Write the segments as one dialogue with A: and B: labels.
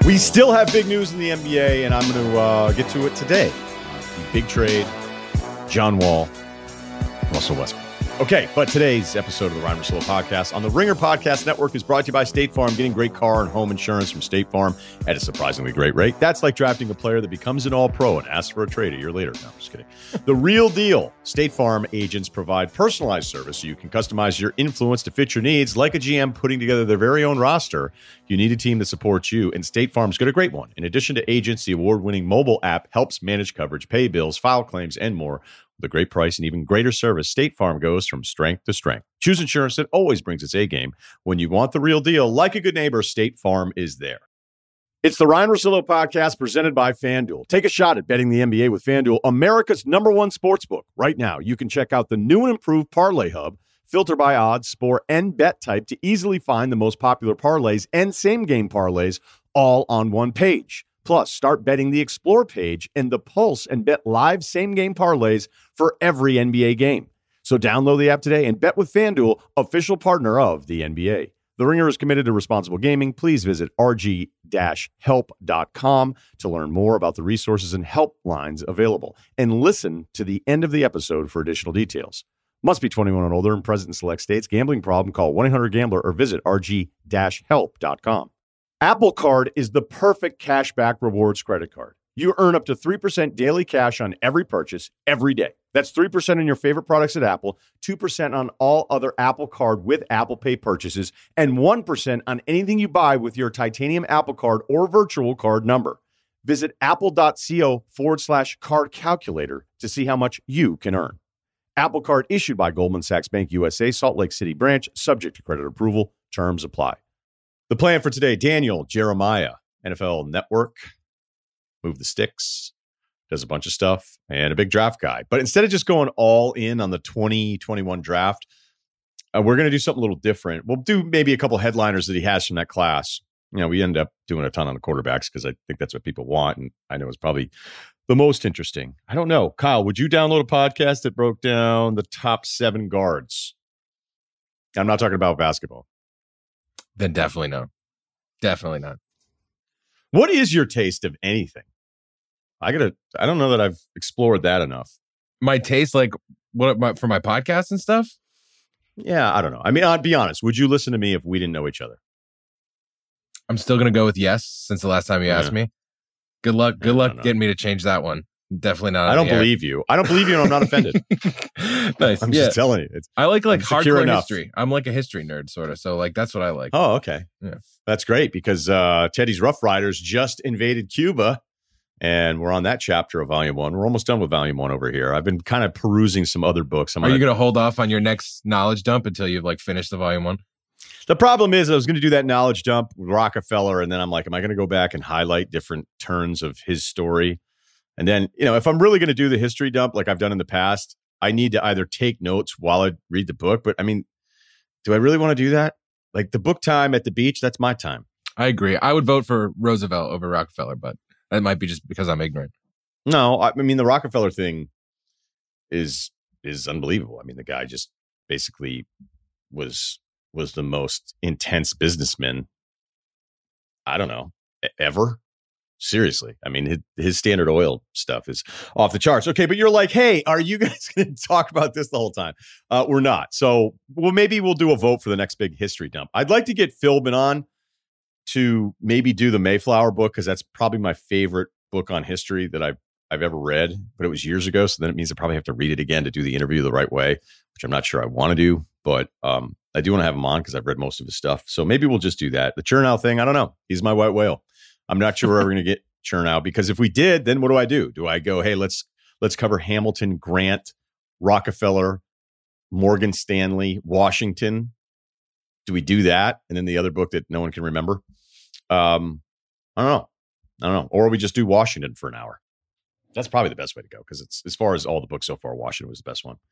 A: We still have big news in the NBA, and I'm going to get to it today. The big trade, John Wall, Russell Westbrook. Okay, but today's episode of the Ryan Russillo Podcast on the Ringer Podcast Network is brought to you by State Farm. Getting great car and home insurance from State Farm at a surprisingly great rate. That's like drafting a player that becomes an all-pro and asks for a trade a year later. No, I'm just kidding. The real deal. State Farm agents provide personalized service so you can customize your influence to fit your needs. Like a GM putting together their very own roster, you need a team that supports you, and State Farm's got a great one. In addition to agents, the award-winning mobile app helps manage coverage, pay bills, file claims, and more. With a great price and even greater service, State Farm goes from strength to strength. Choose insurance that always brings its A-game. When you want the real deal, like a good neighbor, State Farm is there. It's the Ryan Russillo Podcast presented by FanDuel. Take a shot at betting the NBA with FanDuel, America's #1 sportsbook. Right now, you can check out the new and improved Parlay Hub, filter by odds, score, and bet type to easily find the most popular parlays and same-game parlays all on one page. Plus, start betting the Explore page and the Pulse and bet live same-game parlays for every NBA game. So download the app today and bet with FanDuel, official partner of the NBA. The Ringer is committed to responsible gaming. Please visit rg-help.com to learn more about the resources and helplines available. And listen to the end of the episode for additional details. Must be 21 and older and present in select states. Gambling problem? Call 1-800-GAMBLER or visit rg-help.com. Apple Card is the perfect cashback rewards credit card. You earn up to 3% daily cash on every purchase every day. That's 3% on your favorite products at Apple, 2% on all other Apple Card with Apple Pay purchases, and 1% on anything you buy with your titanium Apple Card or virtual card number. Visit apple.co/card calculator to see how much you can earn. Apple Card issued by Goldman Sachs Bank USA, Salt Lake City branch, subject to credit approval. Terms apply. The plan for today, Daniel Jeremiah, NFL Network, Move the Sticks, does a bunch of stuff, and a big draft guy. But instead of just going all in on the 2021 draft, we're going to do something a little different. We'll do maybe a couple headliners that he has from that class. You know, we end up doing a ton on the quarterbacks because I think that's what people want, and I know it's probably the most interesting. I don't know. Kyle, would you download a podcast that broke down the top 7 guards? I'm not talking about basketball.
B: Then definitely no. Definitely not.
A: What is your taste of anything? I don't know that I've explored that enough.
B: My taste, like for my podcast and stuff?
A: Yeah, I don't know. I mean, I'd be honest. Would you listen to me if we didn't know each other?
B: I'm still going to go with yes since the last time you asked me. Good luck. Good luck getting me to change that one. Definitely not.
A: I don't believe you. I don't believe you, and I'm not offended.
B: Nice.
A: I'm just telling you.
B: I like hardcore history. I'm like a history nerd, sort of. So like that's what I like.
A: Oh, okay.
B: Yeah,
A: that's great because Teddy's Rough Riders just invaded Cuba, and we're on that chapter of Volume 1. We're almost done with Volume 1 over here. I've been kind of perusing some other books.
B: Are you going to hold off on your next knowledge dump until you've like finished the Volume 1?
A: The problem is I was going to do that knowledge dump with Rockefeller, and then I'm like, am I going to go back and highlight different turns of his story? And then, you know, if I'm really going to do the history dump like I've done in the past, I need to either take notes while I read the book. But I mean, do I really want to do that? Like the book time at the beach, that's my time.
B: I agree. I would vote for Roosevelt over Rockefeller, but that might be just because I'm ignorant.
A: No, I mean, the Rockefeller thing is unbelievable. I mean, the guy just basically was the most intense businessman, I don't know, ever. Seriously. I mean, his Standard Oil stuff is off the charts. Okay, but you're like, hey, are you guys going to talk about this the whole time? We're not. So, well, maybe we'll do a vote for the next big history dump. I'd like to get Philbin on to maybe do the Mayflower book because that's probably my favorite book on history that I've ever read, but it was years ago. So then it means I probably have to read it again to do the interview the right way, which I'm not sure I want to do, but I do want to have him on because I've read most of his stuff. So maybe we'll just do that. The Chernow thing, I don't know. He's my white whale. I'm not sure we're ever going to get Chernow because if we did, then what do? Do I go, hey, let's cover Hamilton, Grant, Rockefeller, Morgan Stanley, Washington? Do we do that? And then the other book that no one can remember? I don't know. Or we just do Washington for an hour. That's probably the best way to go because it's as far as all the books so far, Washington was the best one.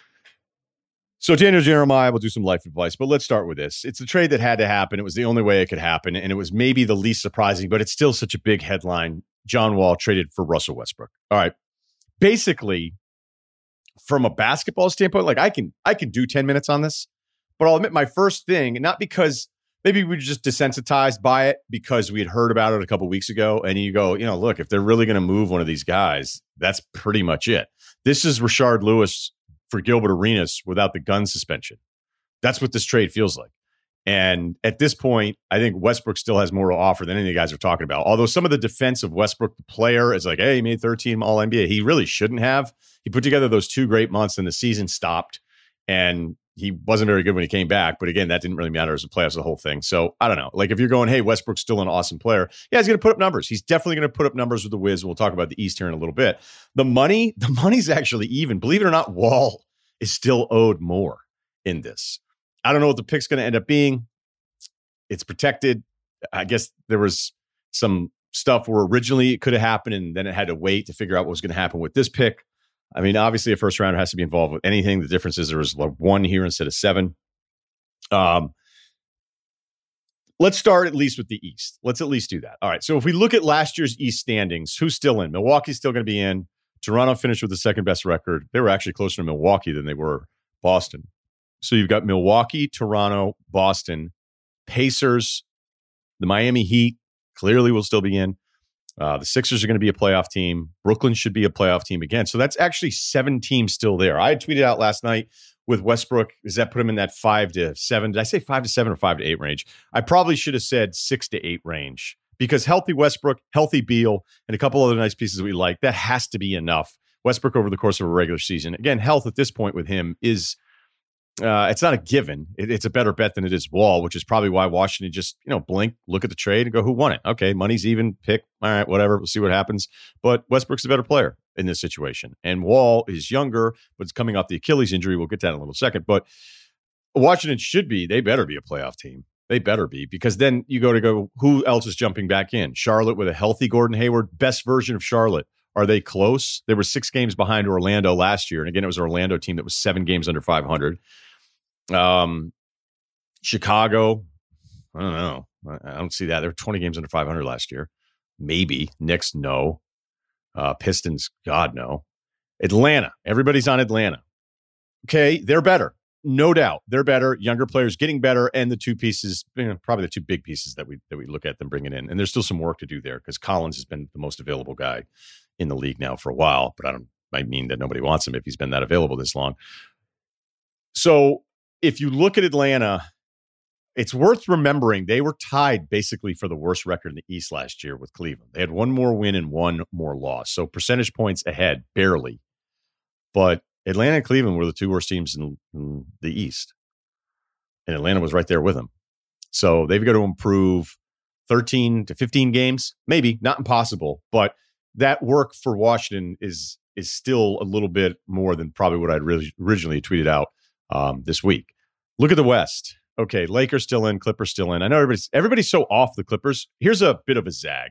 A: So Daniel Jeremiah will do some life advice, but let's start with this. It's a trade that had to happen. It was the only way it could happen, and it was maybe the least surprising, but it's still such a big headline. John Wall traded for Russell Westbrook. All right. Basically, from a basketball standpoint, like I can do 10 minutes on this, but I'll admit my first thing, not because maybe we were just desensitized by it because we had heard about it a couple weeks ago. And you go, look, if they're really going to move one of these guys, that's pretty much it. This is Rashard Lewis for Gilbert Arenas without the gun suspension. That's what this trade feels like. And at this point, I think Westbrook still has more to offer than any of the guys are talking about. Although some of the defense of Westbrook, the player, is like, hey, he made 13 All-NBA. He really shouldn't have. He put together those 2 great months and the season stopped. And he wasn't very good when he came back. But again, that didn't really matter as a playoffs, the whole thing. So I don't know. Like if you're going, hey, Westbrook's still an awesome player. Yeah, he's going to put up numbers. He's definitely going to put up numbers with the Wiz. We'll talk about the East here in a little bit. The money's actually even. Believe it or not, Wall is still owed more in this. I don't know what the pick's going to end up being. It's protected. I guess there was some stuff where originally it could have happened and then it had to wait to figure out what was going to happen with this pick. I mean, obviously a first rounder has to be involved with anything. The difference is there was like 1 here instead of 7. Let's start at least with the East. Let's at least do that. All right. So if we look at last year's East standings, who's still in? Milwaukee's still going to be in. Toronto finished with the second best record. They were actually closer to Milwaukee than they were Boston. So you've got Milwaukee, Toronto, Boston, Pacers, the Miami Heat clearly will still be in. The Sixers are going to be a playoff team. Brooklyn should be a playoff team again. So that's actually 7 teams still there. I tweeted out last night with Westbrook. Does that put him in that 5 to 7? Did I say 5 to 7 or 5 to 8 range? I probably should have said 6 to 8 range because healthy Westbrook, healthy Beal, and a couple other nice pieces we like, that has to be enough. Westbrook over the course of a regular season. Again, health at this point with him is it's not a given. It's a better bet than it is Wall, which is probably why Washington just, blink, look at the trade and go, who won it? Okay, money's even, pick. All right, whatever. We'll see what happens. But Westbrook's a better player in this situation. And Wall is younger, but it's coming off the Achilles injury. We'll get to that in a little second. But Washington they better be a playoff team. They better be, because then you go, who else is jumping back in? Charlotte with a healthy Gordon Hayward, best version of Charlotte. Are they close? They were 6 games behind Orlando last year. And again, it was an Orlando team that was 7 games under 500. Chicago, I don't know. I don't see that. They were 20 games under 500 last year. Maybe. Knicks, no. Pistons, God, no. Atlanta, everybody's on Atlanta. Okay, they're better. No doubt. They're better. Younger players getting better. And the 2 pieces, probably the 2 big pieces that we look at them bringing in. And there's still some work to do there because Collins has been the most available guy in the league now for a while. But I mean that nobody wants him if he's been that available this long. So if you look at Atlanta, it's worth remembering they were tied basically for the worst record in the East last year with Cleveland. They had 1 more win and 1 more loss. So percentage points ahead, barely. But Atlanta and Cleveland were the 2 worst teams in the East. And Atlanta was right there with them. So they've got to improve 13 to 15 games. Maybe, not impossible. But that work for Washington is still a little bit more than probably what I'd originally tweeted out this week. Look at the West. Okay, Lakers still in, Clippers still in. I know everybody's so off the Clippers. Here's a bit of a zag.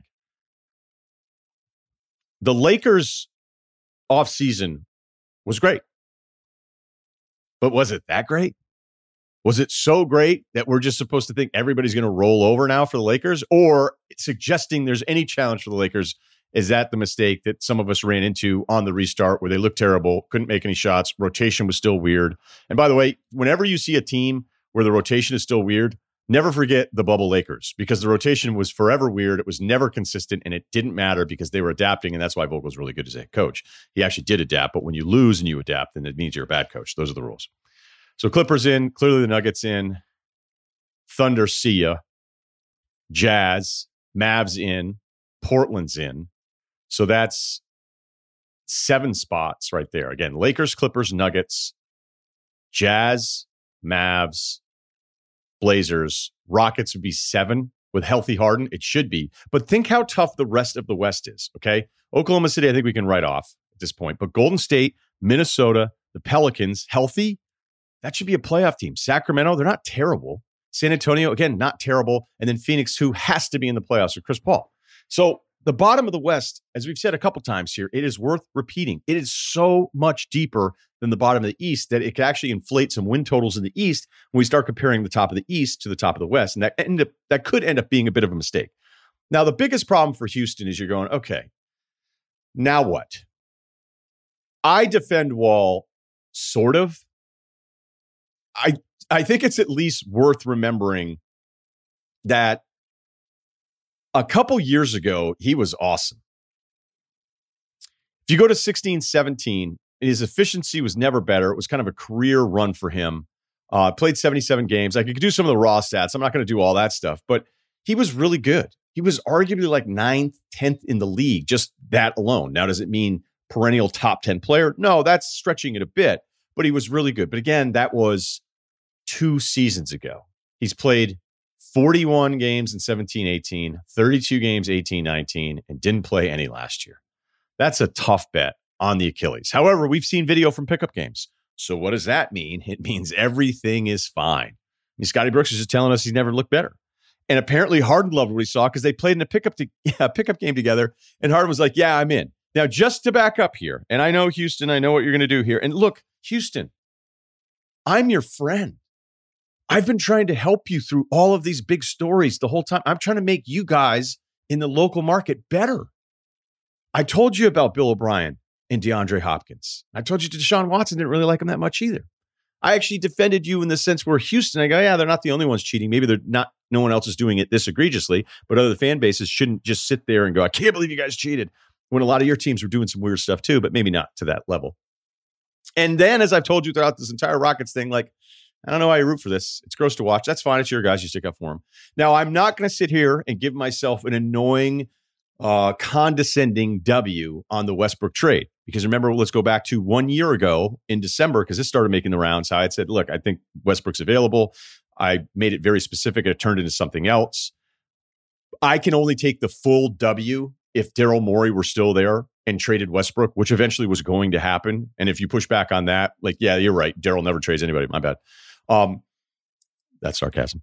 A: The Lakers offseason was great. But was it that great? Was it so great that we're just supposed to think everybody's going to roll over now for the Lakers? Or suggesting there's any challenge for the Lakers? Is that the mistake that some of us ran into on the restart where they looked terrible, couldn't make any shots, rotation was still weird? And by the way, whenever you see a team where the rotation is still weird, never forget the bubble Lakers, because the rotation was forever weird. It was never consistent, and it didn't matter because they were adapting, and that's why Vogel's really good as a head coach. He actually did adapt, but when you lose and you adapt, then it means you're a bad coach. Those are the rules. So Clippers in, clearly the Nuggets in, Thunder, see ya, Jazz, Mavs in, Portland's in. So that's 7 spots right there. Again, Lakers, Clippers, Nuggets, Jazz, Mavs, Blazers. Rockets would be 7 with healthy Harden. It should be. But think how tough the rest of the West is, okay? Oklahoma City, I think we can write off at this point. But Golden State, Minnesota, the Pelicans, healthy, that should be a playoff team. Sacramento, they're not terrible. San Antonio, again, not terrible. And then Phoenix, who has to be in the playoffs with Chris Paul. So the bottom of the West, as we've said a couple times here, it is worth repeating. It is so much deeper than the bottom of the East that it could actually inflate some win totals in the East when we start comparing the top of the East to the top of the West. And that could end up being a bit of a mistake. Now, the biggest problem for Houston is you're going, okay, now what? I defend Wall, sort of. I think it's at least worth remembering that a couple years ago, he was awesome. If you go to 16-17, his efficiency was never better. It was kind of a career run for him. Played 77 games. Like, you could do some of the raw stats. I'm not going to do all that stuff, but he was really good. He was arguably like 9th, 10th in the league, just that alone. Now, does it mean perennial top 10 player? No, that's stretching it a bit, but he was really good. But again, that was 2 seasons ago. He's played 41 games in 17-18, 32 games 18-19, and didn't play any last year. That's a tough bet on the Achilles. However, we've seen video from pickup games. So what does that mean? It means everything is fine. I mean, Scotty Brooks is just telling us he's never looked better. And apparently Harden loved what he saw because they played in a pickup game together, and Harden was like, yeah, I'm in. Now, just to back up here, and I know, Houston, I know what you're going to do here. And look, Houston, I'm your friend. I've been trying to help you through all of these big stories the whole time. I'm trying to make you guys in the local market better. I told you about Bill O'Brien and DeAndre Hopkins. I told you Deshaun Watson didn't really like him that much either. I actually defended you in the sense where Houston, I go, yeah, they're not the only ones cheating. Maybe they're not, no one else is doing it this egregiously, but other fan bases shouldn't just sit there and go, I can't believe you guys cheated, when a lot of your teams were doing some weird stuff too, but maybe not to that level. And then, as I've told you throughout this entire Rockets thing, like, I don't know why you root for this. It's gross to watch. That's fine. It's your guys. You stick up for them. Now, I'm not going to sit here and give myself an annoying, condescending W on the Westbrook trade. Because remember, let's go back to 1 year ago in December, because this started making the rounds. How I had said, look, I think Westbrook's available. I made it very specific. It turned into something else. I can only take the full W if Daryl Morey were still there and traded Westbrook, which eventually was going to happen. And if you push back on that, like, yeah, you're right. Daryl never trades anybody. My bad. That's sarcasm.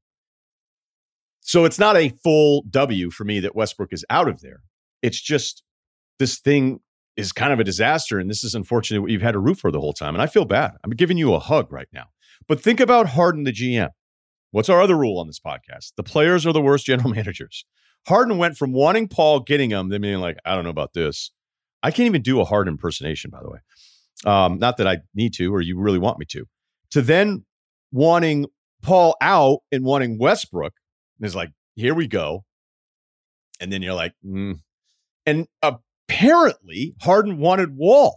A: So it's not a full W for me that Westbrook is out of there. It's just this thing is kind of a disaster. And this is unfortunately what you've had to root for the whole time. And I feel bad. I'm giving you a hug right now. But think about Harden, the GM. What's our other rule on this podcast? The players are the worst general managers. Harden went from wanting Paul, getting him, then being like, I don't know about this. I can't even do a Harden impersonation, by the way. Not that I need to, or you really want me to then wanting Paul out and wanting Westbrook. And it's like, here we go. And then you're like, And apparently Harden wanted Wall.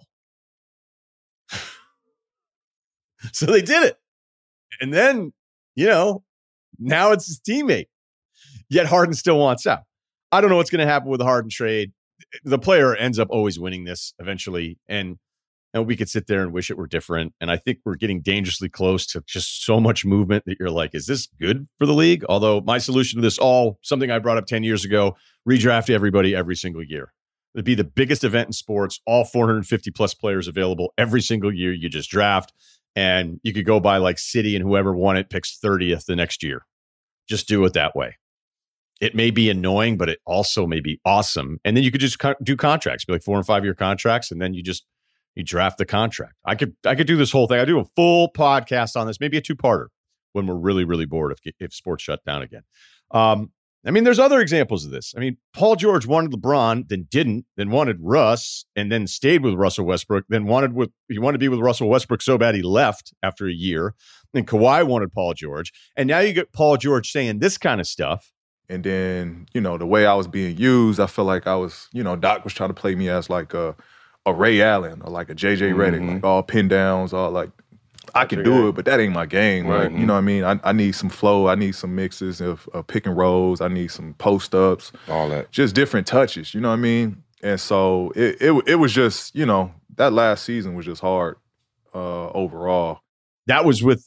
A: So they did it. And then, now it's his teammate. Yet Harden still wants out. I don't know what's going to happen with the Harden trade. The player ends up always winning this eventually. And we could sit there and wish it were different. And I think we're getting dangerously close to just so much movement that you're like, is this good for the league? Although my solution to this something I brought up 10 years ago, redraft everybody every single year. It'd be the biggest event in sports, all 450 plus players available every single year. You just draft, and you could go by like City, and whoever won it picks 30th the next year. Just do it that way. It may be annoying, but it also may be awesome. And then you could just do contracts, be like 4 and 5 year contracts, and then you draft the contract. I could do this whole thing. I do a full podcast on this, maybe a 2-parter when we're really, really bored if sports shut down again. There's other examples of this. Paul George wanted LeBron, then didn't, then wanted Russ, and then stayed with Russell Westbrook, then he wanted to be with Russell Westbrook so bad he left after a year. Then Kawhi wanted Paul George. And now you get Paul George saying this kind of stuff.
C: And then, the way I was being used, I felt like I was, Doc was trying to play me as like a Ray Allen or like a JJ Redick, like all pin downs, all like, I can do it, but that ain't my game. Right. Like, you know what I mean? I need some flow. I need some mixes of pick and rolls. I need some post-ups.
D: All that.
C: Just different touches, you know what I mean? And so it was just, that last season was just hard overall.
A: That was with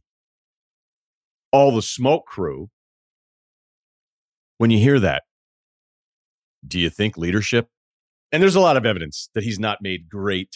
A: all the smoke crew. When you hear that, do you think leadership? And there's a lot of evidence that he's not made great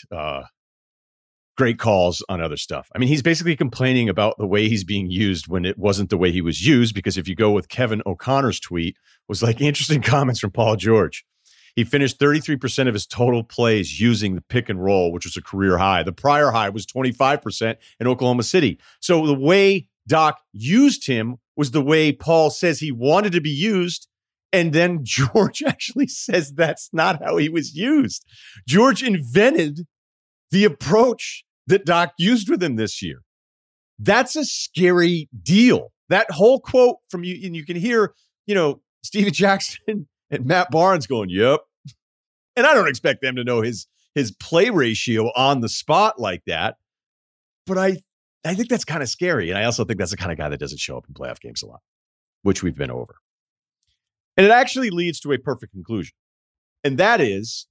A: calls on other stuff. He's basically complaining about the way he's being used when it wasn't the way he was used, because if you go with Kevin O'Connor's tweet, was like interesting comments from Paul George. He finished 33% of his total plays using the pick and roll, which was a career high. The prior high was 25% in Oklahoma City. So the way Doc used him was the way Paul says he wanted to be used. And then George actually says that's not how he was used. George invented the approach that Doc used with him this year. That's a scary deal. That whole quote from you, and you can hear Steven Jackson and Matt Barnes going, yep. And I don't expect them to know his play ratio on the spot like that. But I think that's kind of scary. And I also think that's the kind of guy that doesn't show up in playoff games a lot, which we've been over. And it actually leads to a perfect conclusion. And that's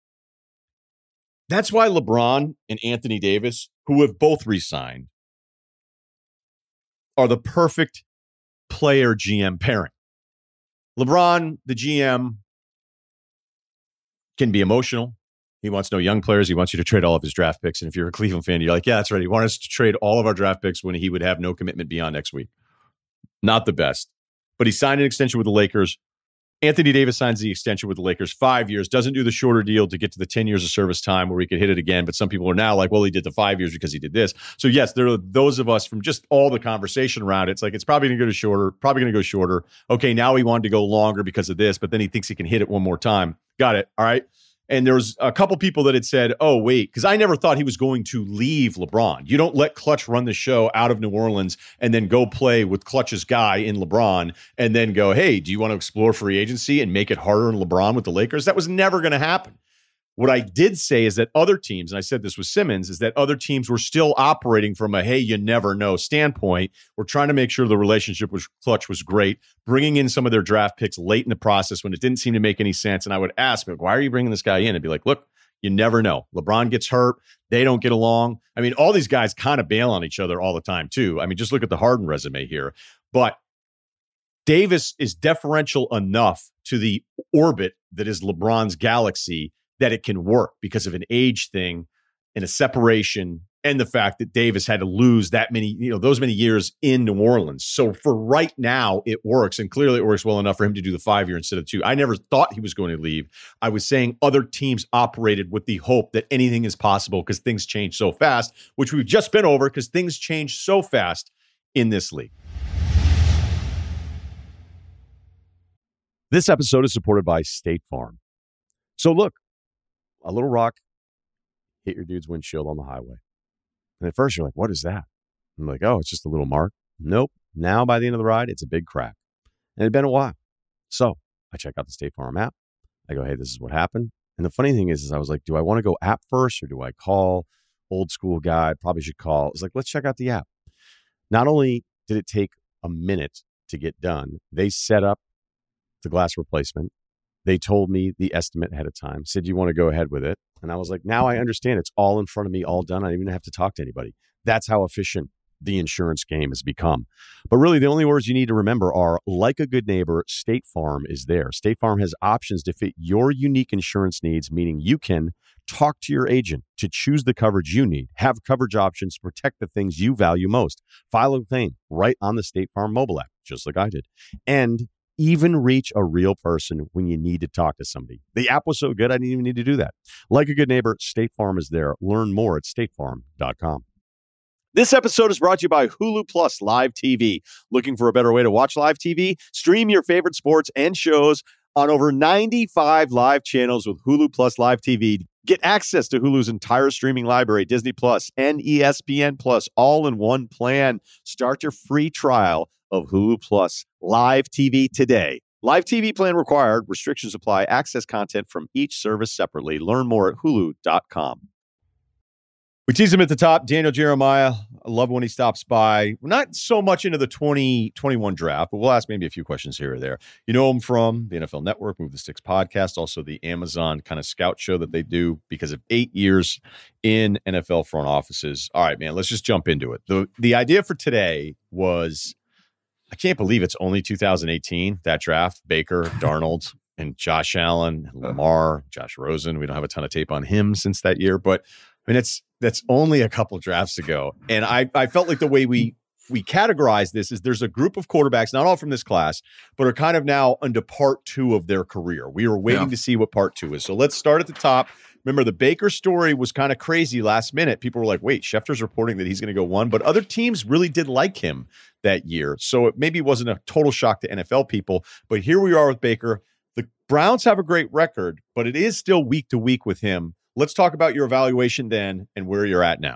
A: why LeBron and Anthony Davis, who have both re-signed, are the perfect player GM pairing. LeBron, the GM, can be emotional. He wants no young players. He wants you to trade all of his draft picks. And if you're a Cleveland fan, you're like, yeah, that's right. He wanted us to trade all of our draft picks when he would have no commitment beyond next week. Not the best. But he signed an extension with the Lakers. Anthony Davis signs the extension with the Lakers 5 years, doesn't do the shorter deal to get to the 10 years of service time where he could hit it again. But some people are now like, well, he did the 5 years because he did this. So yes, there are those of us from just all the conversation around it. It's like, it's probably going to go shorter. Okay, now he wanted to go longer because of this, but then he thinks he can hit it one more time. Got it. All right. And there was a couple people that had said, oh, wait, because I never thought he was going to leave LeBron. You don't let Klutch run the show out of New Orleans and then go play with Klutch's guy in LeBron and then go, hey, do you want to explore free agency and make it harder in LeBron with the Lakers? That was never going to happen. What I did say is that other teams, and I said this with Simmons, is that other teams were still operating from a, hey, you never know standpoint. We're trying to make sure the relationship with Klutch was great, bringing in some of their draft picks late in the process when it didn't seem to make any sense. And I would ask, like, why are you bringing this guy in? And be like, look, you never know. LeBron gets hurt. They don't get along. I mean, all these guys kind of bail on each other all the time, too. I mean, just look at the Harden resume here. But Davis is deferential enough to the orbit that is LeBron's galaxy that it can work because of an age thing and a separation and the fact that Davis had to lose that many, those many years in New Orleans. So for right now, it works. And clearly it works well enough for him to do the 5 year instead of 2. I never thought he was going to leave. I was saying other teams operated with the hope that anything is possible because things change so fast, which we've just been over because things change so fast in this league. This episode is supported by State Farm. So look, a little rock hit your dude's windshield on the highway. And at first you're like, what is that? I'm like, oh, it's just a little mark. Nope. Now by the end of the ride, it's a big crack. And it had been a while. So I check out the State Farm app. I go, hey, this is what happened. And the funny thing is I was like, do I want to go app first or do I call? Old school guy, probably should call. It's like, let's check out the app. Not only did it take a minute to get done, they set up the glass replacement. They told me the estimate ahead of time, said, you want to go ahead with it? And I was like, now I understand. It's all in front of me, all done. I don't even have to talk to anybody. That's how efficient the insurance game has become. But really, the only words you need to remember are, like a good neighbor, State Farm is there. State Farm has options to fit your unique insurance needs, meaning you can talk to your agent to choose the coverage you need, have coverage options to protect the things you value most, file a claim right on the State Farm mobile app, just like I did, and even reach a real person when you need to talk to somebody. The app was so good, I didn't even need to do that. Like a good neighbor, State Farm is there. Learn more at statefarm.com. This episode is brought to you by Hulu Plus Live TV. Looking for a better way to watch live TV? Stream your favorite sports and shows on over 95 live channels with Hulu Plus Live TV. Get access to Hulu's entire streaming library, Disney Plus and ESPN Plus, all in one plan. Start your free trial of Hulu Plus Live TV today. Live TV plan required. Restrictions apply. Access content from each service separately. Learn more at hulu.com. We tease him at the top. Daniel Jeremiah. I love when he stops by. We're not so much into the 2021 draft, but we'll ask maybe a few questions here or there. You know him from the NFL Network, Move the Sticks podcast, also the Amazon kind of scout show that they do because of 8 years in NFL front offices. All right, man, let's just jump into it. The idea for today was, I can't believe it's only 2018, that draft. Baker, Darnold, and Josh Allen, Lamar, Josh Rosen. We don't have a ton of tape on him since that year, but I mean, that's only a couple drafts ago. And I felt like the way we categorize this is there's a group of quarterbacks, not all from this class, but are kind of now into part 2 of their career. We are waiting to see what part 2 is. So let's start at the top. Remember, the Baker story was kind of crazy last minute. People were like, wait, Schefter's reporting that he's going to go 1, but other teams really did like him that year. So it maybe wasn't a total shock to NFL people, but here we are with Baker. The Browns have a great record, but it is still week to week with him. Let's talk about your evaluation then and where you're at now.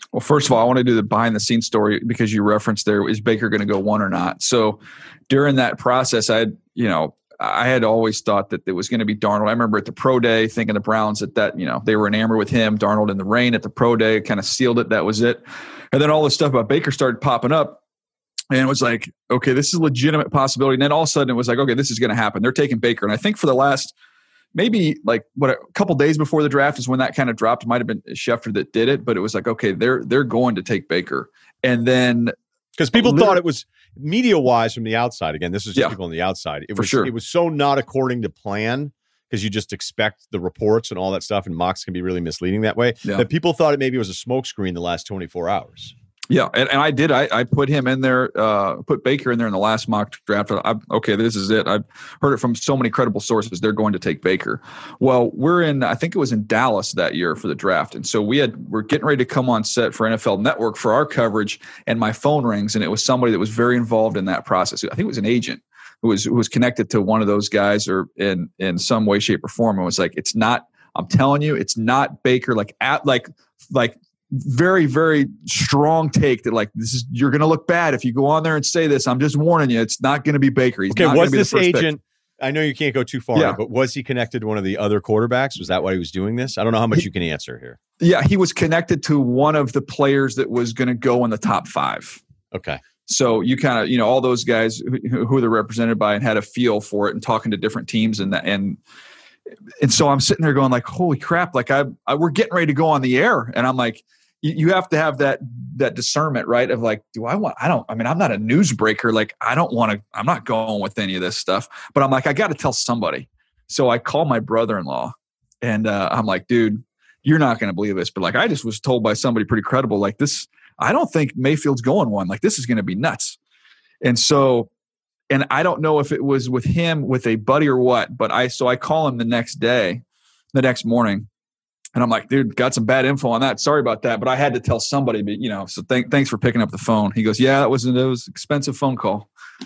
D: Well, first of all, I want to do the behind the scenes story because you referenced there, is Baker going to go one or not? So during that process, I had always thought that it was going to be Darnold. I remember at the pro day thinking the Browns that they were enamored with him. Darnold in the rain at the pro day kind of sealed it. That was it. And then all this stuff about Baker started popping up. And it was like, okay, this is a legitimate possibility. And then all of a sudden it was like, okay, this is going to happen. They're taking Baker. And I think for the last maybe a couple days before the draft is when that kind of dropped. It might have been Schefter that did it, but it was like, okay, they're going to take Baker. And then
A: because people thought it was media wise from the outside. Again, this is just people on the outside. It was so not according to plan because you just expect the reports and all that stuff, and mocks can be really misleading that way. Yeah. That people thought it maybe was a smokescreen the last 24 hours.
D: Yeah, and I did. I put him in there, put Baker in there in the last mock draft. Okay, this is it. I've heard it from so many credible sources. They're going to take Baker. Well, I think it was in Dallas that year for the draft. And so we're getting ready to come on set for NFL Network for our coverage, and my phone rings, and it was somebody that was very involved in that process. I think it was an agent who was connected to one of those guys or in some way, shape, or form. And was like, it's not, I'm telling you, it's not Baker, like very, very strong take that you're going to look bad if you go on there and say this. I'm just warning you, it's not going to be Baker. He's not
A: was this agent? Pick. I know you can't go too far, but was he connected to one of the other quarterbacks? Was that why he was doing this? I don't know how much you can answer here.
D: Yeah, he was connected to one of the players that was going to go in the top 5.
A: Okay.
D: So you kind of, all those guys who they're represented by and had a feel for it and talking to different teams and so I'm sitting there going like, holy crap, we're getting ready to go on the air. And I'm like, you have to have that discernment, right? Of like, I'm not a newsbreaker. I'm not going with any of this stuff, but I'm like, I got to tell somebody. So I call my brother-in-law and I'm like, dude, you're not going to believe this, but I just was told by somebody pretty credible, like this, I don't think Mayfield's going one. Like, this is going to be nuts. And so, and I don't know if it was with him, with a buddy or what, but I call him the next morning. And I'm like, dude, got some bad info on that. Sorry about that. But I had to tell somebody, but so thanks for picking up the phone. He goes, yeah, it was an expensive phone call.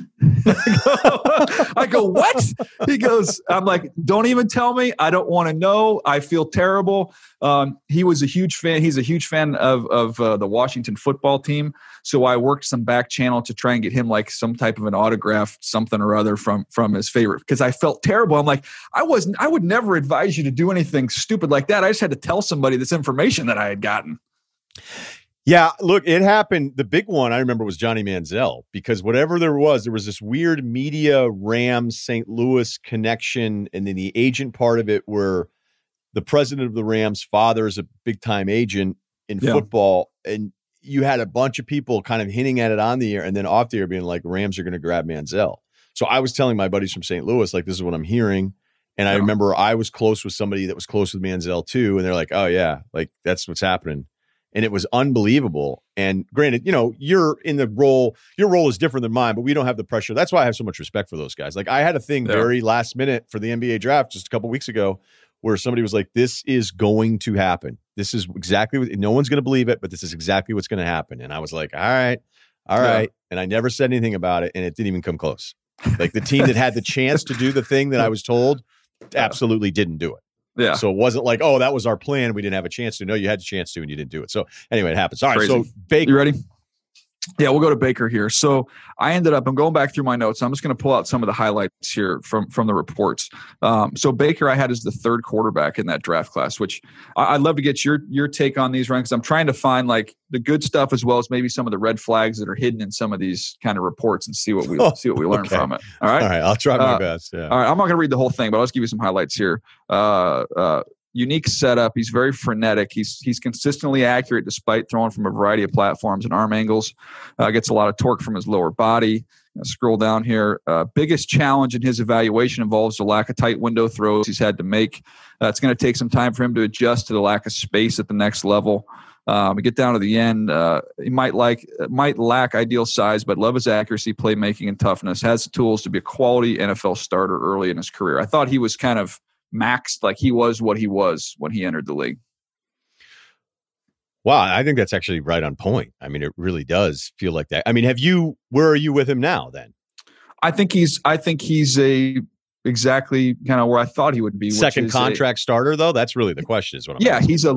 D: I go, what? He goes, I'm like, don't even tell me. I don't want to know. I feel terrible. He was a huge fan. He's a huge fan of the Washington football team. So I worked some back channel to try and get him some type of an autograph, something or other from his favorite, because I felt terrible. I'm like, I would never advise you to do anything stupid like that. I just had to tell somebody this information that I had gotten.
A: Yeah, look, it happened. The big one I remember was Johnny Manziel, because whatever there was this weird media Rams St. Louis connection. And then the agent part of it, where the president of the Rams' father is a big time agent in football. And you had a bunch of people kind of hinting at it on the air and then off the air being like, Rams are going to grab Manziel. So I was telling my buddies from St. Louis, this is what I'm hearing. And I remember I was close with somebody that was close with Manziel too. And they're like, oh yeah, that's what's happening. And it was unbelievable. And granted, you're in the role, your role is different than mine, but we don't have the pressure. That's why I have so much respect for those guys. I had a thing very last minute for the NBA draft just a couple weeks ago where somebody was like, this is going to happen. This is exactly what, no one's going to believe it, but this is exactly what's going to happen. And I was like, all right. And I never said anything about it. And it didn't even come close. The team that had the chance to do the thing that I was told absolutely didn't do it.
D: Yeah.
A: So it wasn't like, oh, that was our plan, we didn't have a chance to. No, you had a chance to and you didn't do it. So anyway, it happens. All right.
D: Crazy.
A: So Baker.
D: You ready? Yeah, we'll go to Baker here. So I'm going back through my notes. I'm just going to pull out some of the highlights here from the reports. So Baker, I had as the third quarterback in that draft class, which I'd love to get your take on these ranks. I'm trying to find the good stuff as well as maybe some of the red flags that are hidden in some of these kind of reports and see what we learn from it. All right.
A: All right. I'll try my best. Yeah.
D: All right. I'm not going to read the whole thing, but I'll just give you some highlights here. Unique setup. He's very frenetic. He's consistently accurate despite throwing from a variety of platforms and arm angles. Gets a lot of torque from his lower body. Scroll down here. Biggest challenge in his evaluation involves the lack of tight window throws he's had to make. It's going to take some time for him to adjust to the lack of space at the next level. We get down to the end. He might lack ideal size, but love his accuracy, playmaking, and toughness. Has the tools to be a quality NFL starter early in his career. I thought he was kind of maxed, he was what he was when he entered the league.
A: Wow, I think that's actually right on point. I mean, it really does feel like that. I mean, where are you with him now then?
D: I think he's a exactly kind of where I thought he would be.
A: Second contract starter, though. That's really the question. Is what I'm asking.
D: He's a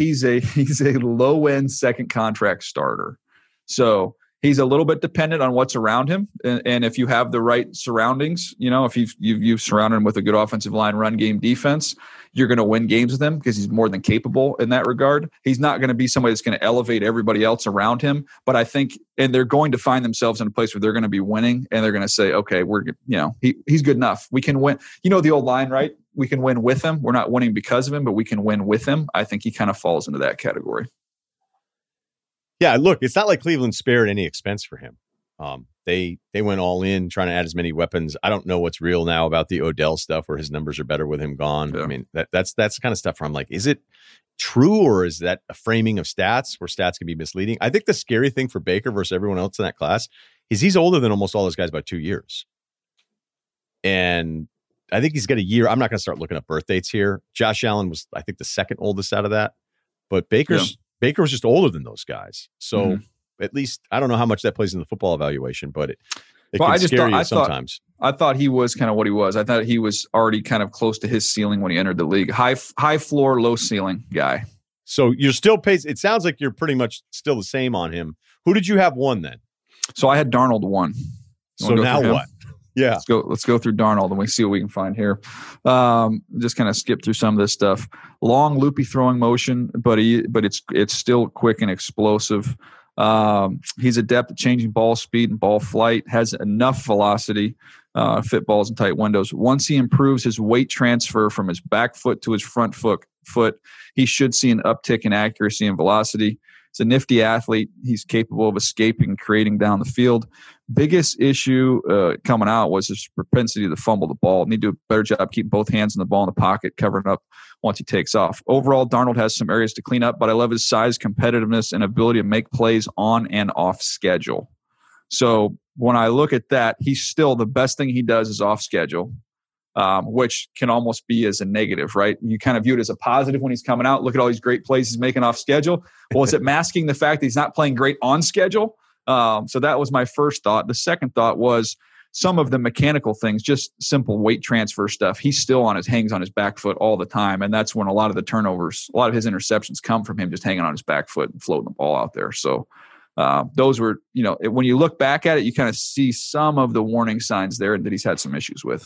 D: low end second contract starter. So he's a little bit dependent on what's around him, and if you have the right surroundings, if you've surrounded him with a good offensive line, run game, defense, you're going to win games with him because he's more than capable in that regard. He's not going to be somebody that's going to elevate everybody else around him, but I think, and they're going to find themselves in a place where they're going to be winning, and they're going to say, okay, he's good enough. We can win. The old line, right? We can win with him. We're not winning because of him, but we can win with him. I think he kind of falls into that category.
A: Yeah, look, it's not like Cleveland spared any expense for him. They went all in trying to add as many weapons. I don't know what's real now about the Odell stuff where his numbers are better with him gone. Yeah. I mean, that's the kind of stuff where I'm like, is it true or is that a framing of stats where stats can be misleading? I think the scary thing for Baker versus everyone else in that class is he's older than almost all those guys by 2 years. And I think he's got a year. I'm not going to start looking up birth dates here. Josh Allen was, I think, the second oldest out of that. But Baker was just older than those guys. So at least, I don't know how much that plays in the football evaluation, but it can scare you sometimes.
D: I thought he was kind of what he was. I thought he was already kind of close to his ceiling when he entered the league. High floor, low ceiling guy.
A: So you're still paid. It sounds like you're pretty much still the same on him. Who did you have one then?
D: So I had Darnold one.
A: So now what? Yeah.
D: Let's go through Darnold and we see what we can find here. Just kind of skip through some of this stuff. Long, loopy throwing motion, but it's still quick and explosive. He's adept at changing ball speed and ball flight, has enough velocity, fit balls in tight windows. Once he improves his weight transfer from his back foot to his front foot, he should see an uptick in accuracy and velocity. He's a nifty athlete. He's capable of escaping and creating down the field. Biggest issue coming out was his propensity to fumble the ball. Need to do a better job keeping both hands in the ball in the pocket, covering up once he takes off. Overall, Darnold has some areas to clean up, but I love his size, competitiveness, and ability to make plays on and off schedule. So when I look at that, he's still the best thing he does is off schedule, which can almost be as a negative, right? You kind of view it as a positive when he's coming out. Look at all these great plays he's making off schedule. Well, is it masking the fact that he's not playing great on schedule? So that was my first thought. The second thought was some of the mechanical things, just simple weight transfer stuff. He's still hangs on his back foot all the time. And that's when a lot of the turnovers, a lot of his interceptions come from him just hanging on his back foot and floating the ball out there. So those were, when you look back at it, you kind of see some of the warning signs there that he's had some issues with.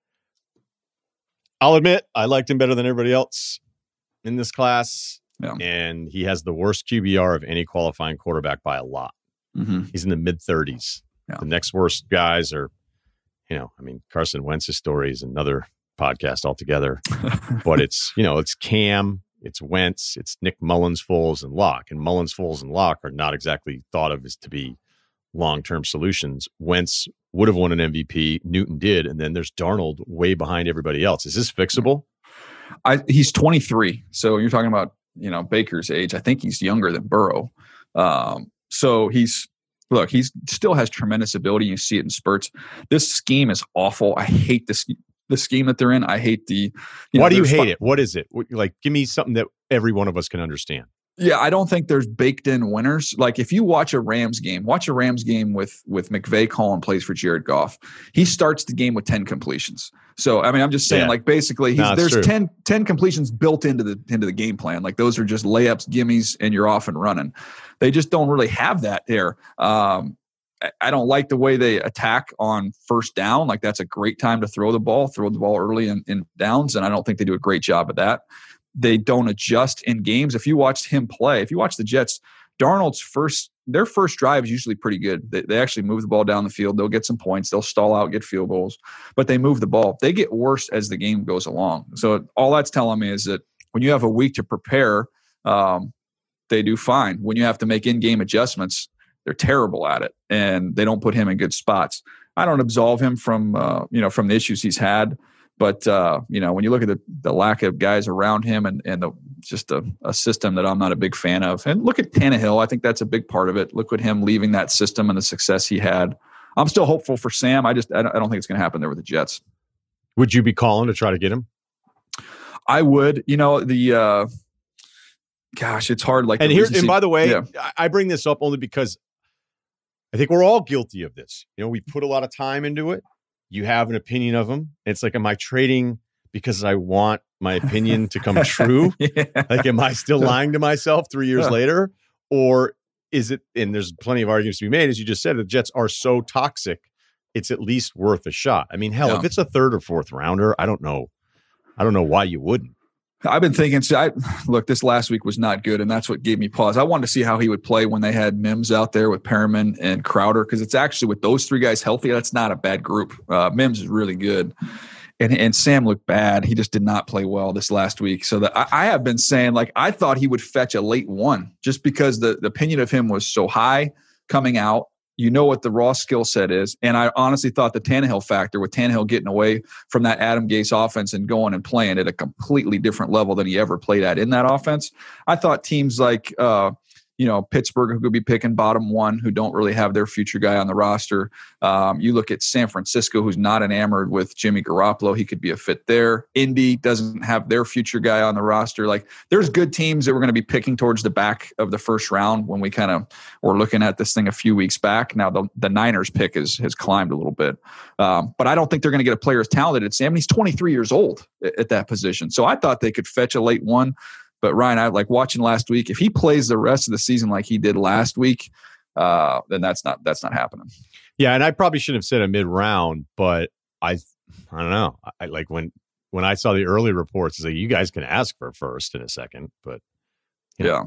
A: I'll admit I liked him better than everybody else in this class.
D: Yeah.
A: And he has the worst QBR of any qualifying quarterback by a lot.
D: Mm-hmm.
A: He's in the mid-30s.
D: Yeah.
A: The next worst guys are, Carson Wentz's story is another podcast altogether. But it's Cam, it's Wentz, it's Nick Mullins, Foles, and Locke. And Mullins, Foles, and Locke are not exactly thought of as to be long-term solutions. Wentz would have won an MVP. Newton did. And then there's Darnold way behind everybody else. Is this fixable?
D: He's 23. So you're talking about, Baker's age. I think he's younger than Burrow. So he still has tremendous ability. You see it in spurts. This scheme is awful. I hate the scheme that they're in. I hate the.
A: Why do you hate it? What is it? Give me something that every one of us can understand.
D: Yeah, I don't think there's baked in winners. Like if you watch a Rams game with McVay calling plays for Jared Goff. He starts the game with 10 completions. So I'm just saying, basically, there's 10 completions built into the game plan. Like those are just layups, gimmies, and you're off and running. They just don't really have that there. I don't like the way they attack on first down. Like that's a great time to throw the ball early in downs, and I don't think they do a great job of that. They don't adjust in games. If you watch the Jets, Darnold's first drive is usually pretty good. They actually move the ball down the field. They'll get some points. They'll stall out, get field goals, but they move the ball. They get worse as the game goes along. So all that's telling me is that when you have a week to prepare, they do fine. When you have to make in-game adjustments, they're terrible at it, and they don't put him in good spots. I don't absolve him from the issues he's had. But, when you look at the lack of guys around him and just a system that I'm not a big fan of. And look at Tannehill. I think that's a big part of it. Look at him leaving that system and the success he had. I'm still hopeful for Sam. I don't think it's going to happen there with the Jets.
A: Would you be calling to try to get him?
D: I would. It's hard.
A: And by the way, I bring this up only because I think we're all guilty of this. We put a lot of time into it. you have an opinion of him. It's like, am I trading because I want my opinion to come true?
D: Yeah.
A: Like, am I still lying to myself 3 years later? Or is it, and there's plenty of arguments to be made, as you just said, the Jets are so toxic, it's at least worth a shot. I mean, hell, if it's a third or fourth rounder, I don't know why you wouldn't.
D: I've been thinking, look, this last week was not good, and that's what gave me pause. I wanted to see how he would play when they had Mims out there with Perriman and Crowder, because it's actually with those three guys healthy, that's not a bad group. Mims is really good, and Sam looked bad. He just did not play well this last week. So I have been saying, like, I thought he would fetch a late one just because the opinion of him was so high coming out. You know what the raw skill set is. And I honestly thought the Tannehill factor, with Tannehill getting away from that Adam Gase offense and going and playing at a completely different level than he ever played at in that offense. I thought teams like, Pittsburgh, who could be picking bottom one, who don't really have their future guy on the roster. You look at San Francisco, who's not enamored with Jimmy Garoppolo. He could be a fit there. Indy doesn't have their future guy on the roster. Like, there's good teams that we're going to be picking towards the back of the first round when we kind of were looking at this thing a few weeks back. Now, the Niners pick has climbed a little bit. But I don't think they're going to get a player as talented as Sam. He's 23 years old at that position. So I thought they could fetch a late one. But Ryan, I like watching last week. If he plays the rest of the season like he did last week, then that's not happening.
A: Yeah, and I probably shouldn't have said a mid round, but I don't know. I like when I saw the early reports, it's like, you guys can ask for a first in a second, but I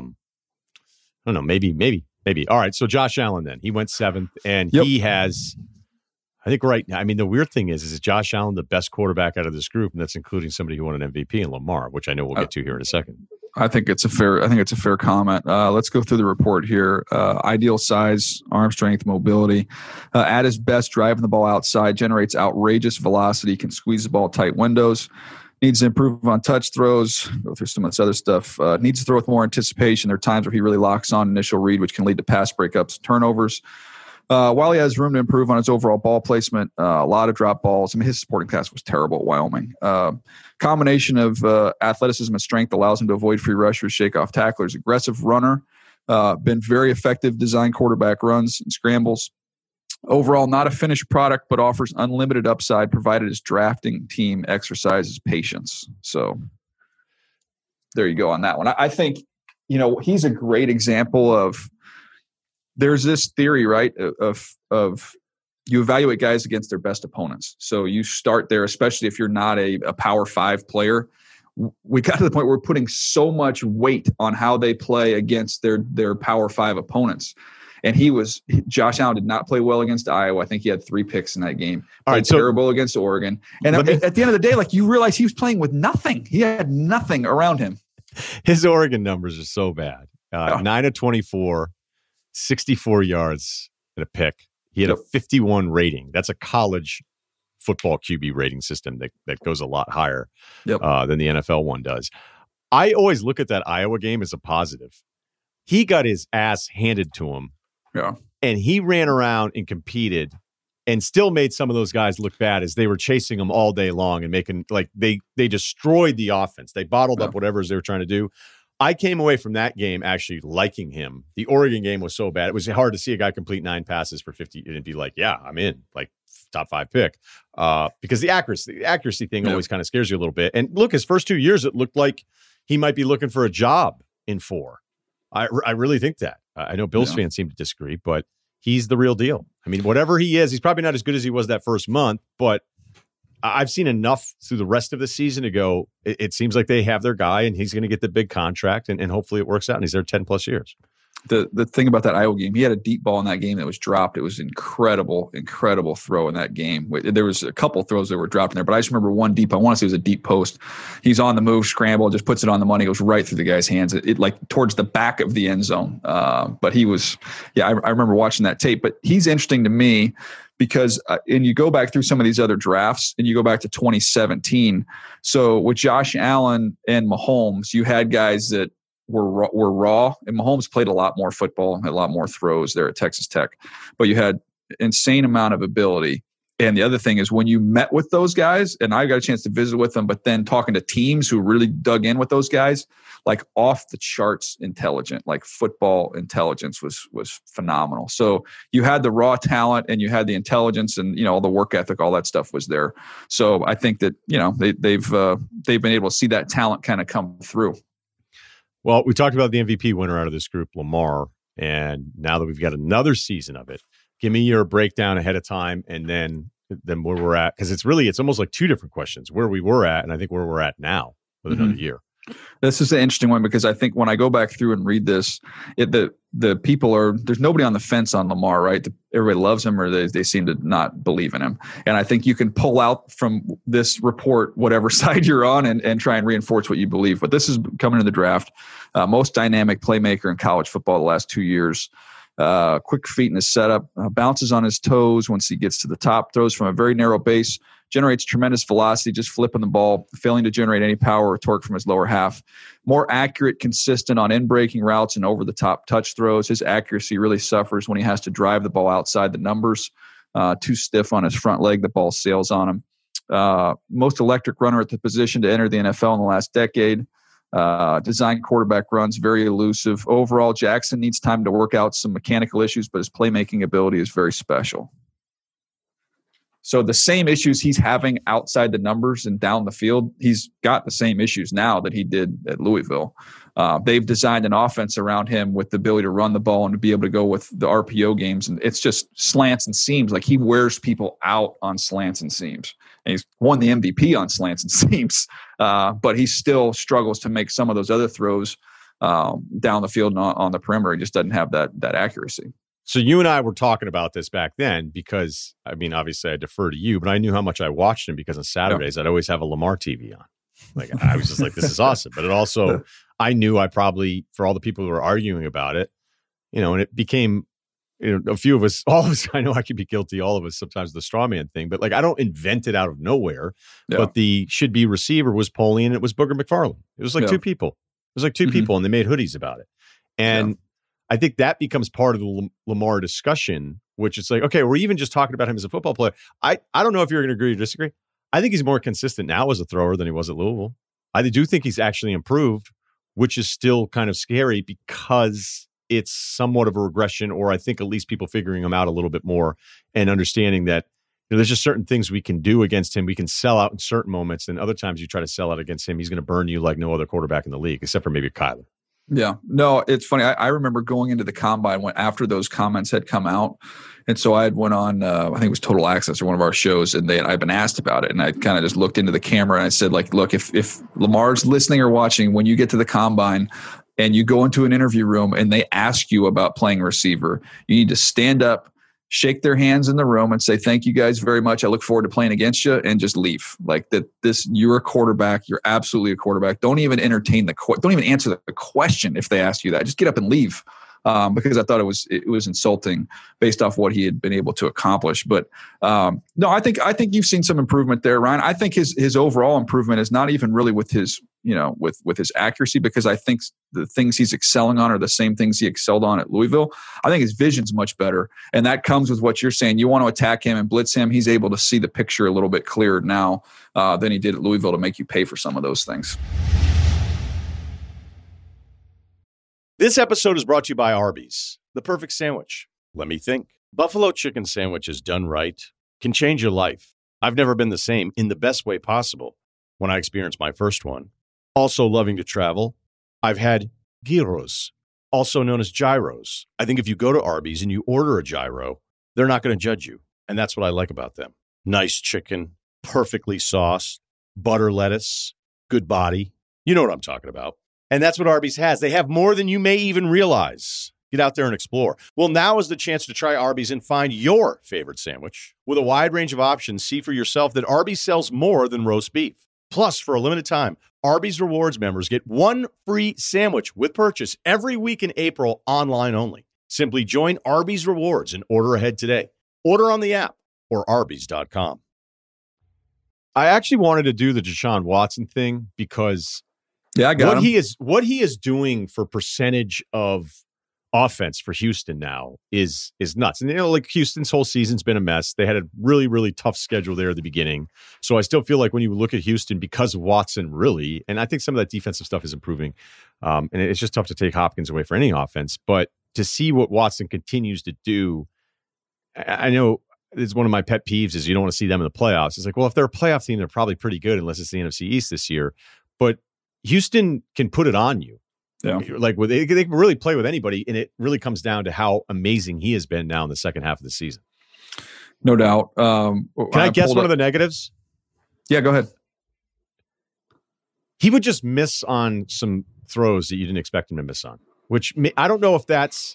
A: don't know. Maybe. All right. So Josh Allen, then he went 7th, and he has. I think right now, I mean, the weird thing is Josh Allen the best quarterback out of this group, and that's including somebody who won an MVP in Lamar, which I know we'll get to here in a second.
D: I think it's a fair comment. Let's go through the report here. Ideal size, arm strength, mobility. At his best, driving the ball outside, generates outrageous velocity, can squeeze the ball tight windows. Needs to improve on touch throws. Go through some of this other stuff. Needs to throw with more anticipation. There are times where he really locks on initial read, which can lead to pass breakups, turnovers. While he has room to improve on his overall ball placement, a lot of drop balls. I mean, his supporting cast was terrible at Wyoming. Combination of athleticism and strength allows him to avoid free rushers, shake off tacklers. Aggressive runner, been very effective design quarterback runs and scrambles. Overall, not a finished product, but offers unlimited upside provided his drafting team exercises patience. So there you go on that one. I think, he's a great example of, there's this theory, right, of you evaluate guys against their best opponents. So you start there, especially if you're not a Power 5 player. We got to the point where we're putting so much weight on how they play against their Power 5 opponents. And Josh Allen did not play well against Iowa. I think he had 3 picks in that game. Played terrible against Oregon. And at the end of the day, like, you realize he was playing with nothing. He had nothing around him.
A: His Oregon numbers are so bad. 9 of 24. 64 yards and a pick. He had a 51 rating. That's a college football QB rating system that goes a lot higher than the NFL one does. I always look at that Iowa game as a positive. He got his ass handed to him.
D: Yeah.
A: And he ran around and competed and still made some of those guys look bad as they were chasing him all day long and making, like, they destroyed the offense. They bottled up whatever they were trying to do. I came away from that game actually liking him. The Oregon game was so bad. It was hard to see a guy complete 9 passes for 50 and be like, yeah, I'm in, like, top 5 pick. Because the accuracy thing always kind of scares you a little bit. And look, his first 2 years, it looked like he might be looking for a job in 4. I really think that. I know Bills fans seem to disagree, but he's the real deal. I mean, whatever he is, he's probably not as good as he was that first month, but I've seen enough through the rest of the season to go, it seems like they have their guy and he's going to get the big contract and hopefully it works out and he's there 10 plus years.
D: The thing about that Iowa game, he had a deep ball in that game that was dropped. It was incredible throw in that game. There was a couple throws that were dropped in there, but I just remember one deep, I want to say it was a deep post. He's on the move, scramble, just puts it on the money, goes right through the guy's hands. It like towards the back of the end zone. But he was, I remember watching that tape, but he's interesting to me because, and you go back through some of these other drafts and you go back to 2017. So with Josh Allen and Mahomes, you had guys that were raw, and Mahomes played a lot more football, had a lot more throws there at Texas Tech, but you had insane amount of ability. And the other thing is when you met with those guys, and I got a chance to visit with them, but then talking to teams who really dug in with those guys, like off the charts intelligent, like football intelligence was phenomenal. So you had the raw talent and you had the intelligence and, you know, all the work ethic, all that stuff was there. So I think that, you know, they've been able to see that talent kind of come through.
A: Well, we talked about the MVP winner out of this group, Lamar, and now that we've got another season of it, give me your breakdown ahead of time and then where we're at. Because it's almost like two different questions, where we were at and I think where we're at now with another year.
D: This is an interesting one because I think when I go back through and read this, the people there's nobody on the fence on Lamar, right? Everybody loves him or they seem to not believe in him. And I think you can pull out from this report whatever side you're on and try and reinforce what you believe. But this is coming in the draft. Most dynamic playmaker in college football the last 2 years. Quick feet in his setup, bounces on his toes once he gets to the top, throws from a very narrow base, generates tremendous velocity, just flipping the ball, failing to generate any power or torque from his lower half. More accurate, consistent on in-breaking routes and over-the-top touch throws. His accuracy really suffers when he has to drive the ball outside the numbers. Too stiff on his front leg, the ball sails on him. Most electric runner at the position to enter the NFL in the last decade. Design quarterback runs, very elusive. Overall, Jackson needs time to work out some mechanical issues, but his playmaking ability is very special. So the same issues he's having outside the numbers and down the field, he's got the same issues now that he did at Louisville. They've designed an offense around him with the ability to run the ball and to be able to go with the RPO games. And it's just slants and seams. Like he wears people out on slants and seams. And he's won the MVP on slants and seams. But he still struggles to make some of those other throws down the field and on the perimeter. He just doesn't have that accuracy.
A: So you and I were talking about this back then because, I mean, obviously I defer to you, but I knew how much I watched him because on Saturdays I'd always have a Lamar TV on. Like I was just like, this is awesome. But it also, I knew I probably, for all the people who were arguing about it, you know, and it became, you know, a few of us, all of us, I know I could be guilty, all of us, sometimes the straw man thing, but like I don't invent it out of nowhere. Yeah. But the should be receiver was Poley and it was Booger McFarland. It was like two people. It was like two people and they made hoodies about it. And I think that becomes part of the Lamar discussion, which is like, okay, we're even just talking about him as a football player. I don't know if you're going to agree or disagree. I think he's more consistent now as a thrower than he was at Louisville. I do think he's actually improved, which is still kind of scary because it's somewhat of a regression, or I think at least people figuring him out a little bit more and understanding that, you know, there's just certain things we can do against him. We can sell out in certain moments, and other times you try to sell out against him, he's going to burn you like no other quarterback in the league, except for maybe Kyler.
D: Yeah, no, it's funny. I remember going into the combine after those comments had come out. And so I had went on, I think it was Total Access or one of our shows, and I'd been asked about it. And I kind of just looked into the camera and I said, like, look, if Lamar's listening or watching, when you get to the combine and you go into an interview room and they ask you about playing receiver, you need to stand up, shake their hands in the room and say, thank you guys very much. I look forward to playing against you, and just leave. Like you're a quarterback. You're absolutely a quarterback. Don't even entertain don't even answer the question if they ask you that. Just get up and leave. Because I thought it was insulting based off what he had been able to accomplish. But no, I think you've seen some improvement there, Ryan. I think his overall improvement is not even really with his, you know, with his accuracy, because I think the things he's excelling on are the same things he excelled on at Louisville. I think his vision's much better, and that comes with what you're saying. You want to attack him and blitz him. He's able to see the picture a little bit clearer now than he did at Louisville to make you pay for some of those things.
A: This episode is brought to you by Arby's, the perfect sandwich. Let me think. Buffalo chicken sandwiches done right can change your life. I've never been the same in the best way possible when I experienced my first one. Also loving to travel, I've had gyros, also known as gyros. I think if you go to Arby's and you order a gyro, they're not going to judge you. And that's what I like about them. Nice chicken, perfectly sauced, butter lettuce, good body. You know what I'm talking about. And that's what Arby's has. They have more than you may even realize. Get out there and explore. Well, now is the chance to try Arby's and find your favorite sandwich. With a wide range of options, see for yourself that Arby's sells more than roast beef. Plus, for a limited time, Arby's Rewards members get one free sandwich with purchase every week in April, online only. Simply join Arby's Rewards and order ahead today. Order on the app or Arby's.com. I actually wanted to do the Deshaun Watson thing because...
D: Yeah, I got him.
A: What he is doing for percentage of offense for Houston now is nuts. And like Houston's whole season's been a mess. They had a really, really tough schedule there at the beginning. So I still feel like when you look at Houston, because of Watson, really, and I think some of that defensive stuff is improving. And it's just tough to take Hopkins away for any offense. But to see what Watson continues to do, I know it's one of my pet peeves is you don't want to see them in the playoffs. It's like, well, if they're a playoff team, they're probably pretty good unless it's the NFC East this year. But Houston can put it on you.
D: Yeah.
A: Like they can really play with anybody, and it really comes down to how amazing he has been now in the second half of the season.
D: No doubt.
A: Can I guess one of the negatives?
D: Yeah, go ahead.
A: He would just miss on some throws that you didn't expect him to miss on, which I don't know if that's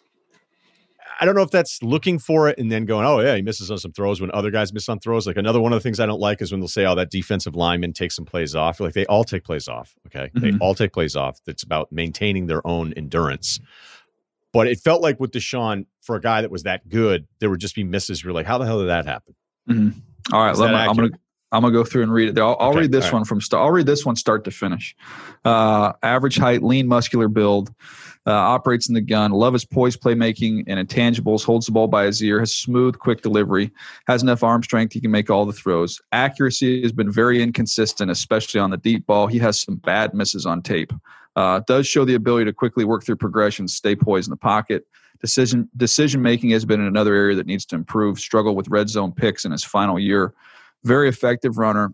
A: looking for it and then going, oh, yeah, he misses on some throws when other guys miss on throws. Like another one of the things I don't like is when they'll say, oh, that defensive lineman takes some plays off. Like they all take plays off, okay? Mm-hmm. They all take plays off. It's about maintaining their own endurance. But it felt like with Deshaun, for a guy that was that good, there would just be misses. You're like, how the hell did that happen?
D: Mm-hmm. All right, I'm gonna go through and read it. I'll read this one from start. I'll read this one start to finish. Average height, lean, muscular build. Operates in the gun, love his poise, playmaking, and intangibles, holds the ball by his ear, has smooth, quick delivery, has enough arm strength, he can make all the throws. Accuracy has been very inconsistent, especially on the deep ball. He has some bad misses on tape. Does show the ability to quickly work through progressions, stay poised in the pocket. Decision-making has been another area that needs to improve, struggle with red zone picks in his final year. Very effective runner,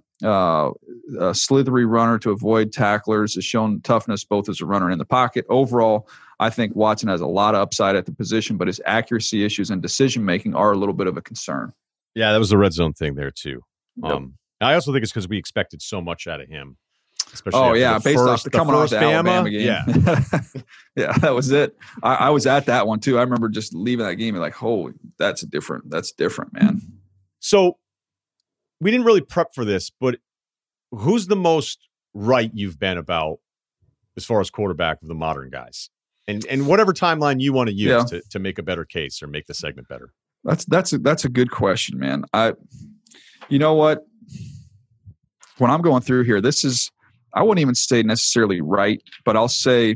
D: a slithery runner to avoid tacklers, has shown toughness both as a runner and in the pocket. Overall, I think Watson has a lot of upside at the position, but his accuracy issues and decision-making are a little bit of a concern.
A: Yeah, that was the red zone thing there too.
D: Yep.
A: I also think it's because we expected so much out of him. Especially
D: based off the coming off the Alabama game.
A: Yeah.
D: Yeah, that was it. I was at that one too. I remember just leaving that game and like, holy, that's different, man.
A: So we didn't really prep for this, but who's the most right you've been about as far as quarterback of the modern guys? And whatever timeline you want to use to make a better case or make the segment better.
D: That's a good question, man. You know what? When I'm going through here, I wouldn't even say necessarily right, but I'll say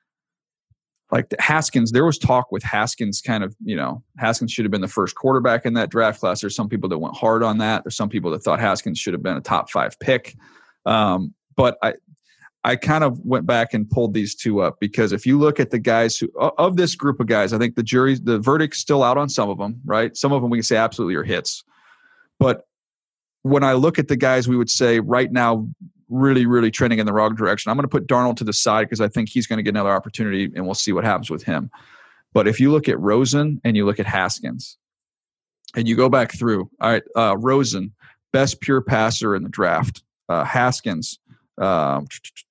D: like Haskins, there was talk with Haskins Haskins should have been the first quarterback in that draft class. There's some people that went hard on that. There's some people that thought Haskins should have been a top 5 pick. But I kind of went back and pulled these two up because if you look at the guys of this group of guys, I think the verdict's still out on some of them, right? Some of them we can say absolutely are hits. But when I look at the guys, we would say right now, really, really trending in the wrong direction. I'm going to put Darnold to the side because I think he's going to get another opportunity and we'll see what happens with him. But if you look at Rosen and you look at Haskins and you go back through, all right, Rosen, best pure passer in the draft. Haskins, where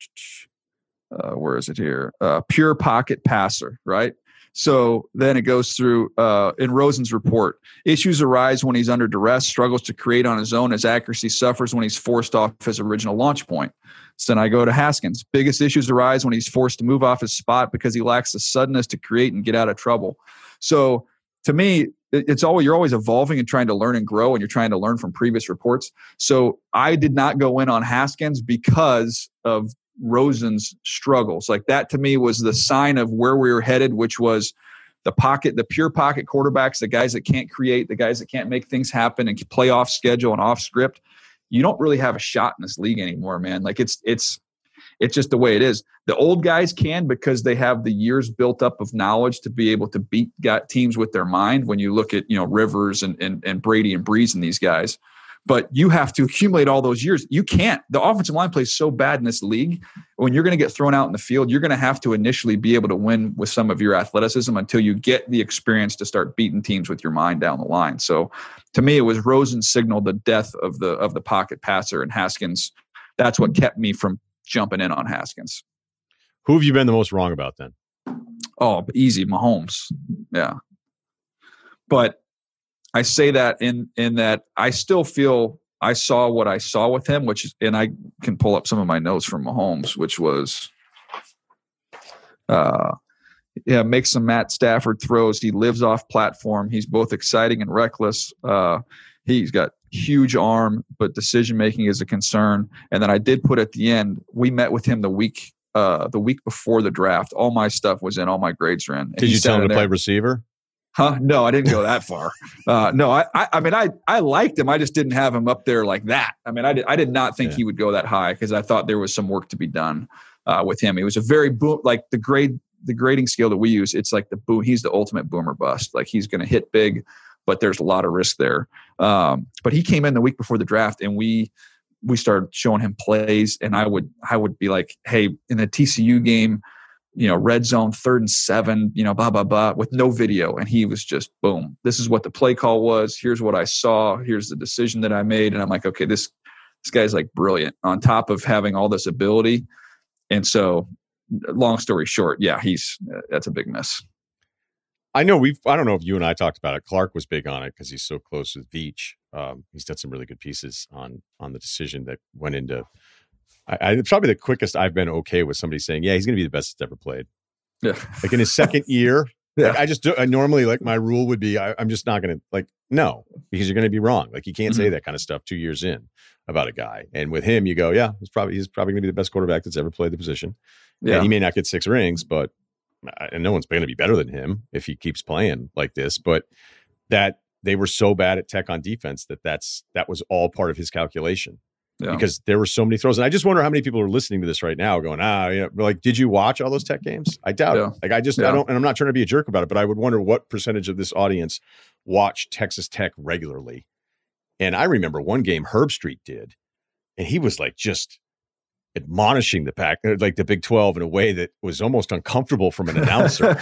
D: is it here? Pure pocket passer, right? So then it goes through in Rosen's report. Issues arise when he's under duress, struggles to create on his own. His accuracy suffers when he's forced off his original launch point. So then I go to Haskins. Biggest issues arise when he's forced to move off his spot because he lacks the suddenness to create and get out of trouble. So to me, you're always evolving and trying to learn and grow, and you're trying to learn from previous reports. So I did not go in on Haskins because of Rosen's struggles. Like that to me was the sign of where we were headed, which was the pure pocket quarterbacks, the guys that can't create, the guys that can't make things happen and play off schedule and off script. You don't really have a shot in this league anymore, man. Like it's just the way it is. The old guys can because they have the years built up of knowledge to be able to beat teams with their mind. When you look at Rivers and Brady and Breeze and these guys. But you have to accumulate all those years. You can't. The offensive line plays so bad in this league. When you're going to get thrown out in the field, you're going to have to initially be able to win with some of your athleticism until you get the experience to start beating teams with your mind down the line. So to me, it was Rosen's signal the death of the pocket passer, and Haskins. That's what kept me from jumping in on Haskins.
A: Who have you been the most wrong about then?
D: Oh, easy, Mahomes. Yeah. But I say that in that I still feel I saw what I saw with him, and I can pull up some of my notes from Mahomes, which was, makes some Matt Stafford throws. He lives off platform. He's both exciting and reckless. He's got huge arm, but decision-making is a concern. And then I did put at the end, we met with him the week the week before the draft. All my stuff was in, all my grades were in.
A: Did you tell him to play receiver?
D: Huh? No, I didn't go that far. No, I mean, I liked him. I just didn't have him up there like that. I mean, I did not think he would go that high because I thought there was some work to be done with him. He was a very like the grading scale that we use. It's like he's the ultimate boomer bust. Like he's going to hit big, but there's a lot of risk there. But he came in the week before the draft, and we started showing him plays, and I would be like, hey, in the TCU game, red zone, 3rd and 7, blah, blah, blah, with no video. And he was just, boom, this is what the play call was. Here's what I saw. Here's the decision that I made. And I'm like, okay, this guy's like brilliant on top of having all this ability. And so long story short, yeah, that's a big miss.
A: I know I don't know if you and I talked about it. Clark was big on it because he's so close with Veach. He's done some really good pieces on the decision that went into. It's probably the quickest I've been okay with somebody saying, yeah, he's going to be the best that's ever played.
D: Yeah.
A: Like in his second year,
D: yeah.
A: I normally, like, my rule would be, I'm just not going to, like, no, because you're going to be wrong. Like, you can't say that kind of stuff 2 years in about a guy. And with him, you go, yeah, he's probably going to be the best quarterback that's ever played the position. Yeah. And he may not get 6 rings, but and no one's going to be better than him if he keeps playing like this. But that they were so bad at Tech on defense that was all part of his calculation. Yeah. Because there were so many throws. And I just wonder how many people are listening to this right now going, like, did you watch all those Tech games? I doubt it. Like, I don't, and I'm not trying to be a jerk about it, but I would wonder what percentage of this audience watched Texas Tech regularly. And I remember one game Herbstreit did, and he was like just admonishing the pack, like the Big 12, in a way that was almost uncomfortable from an announcer.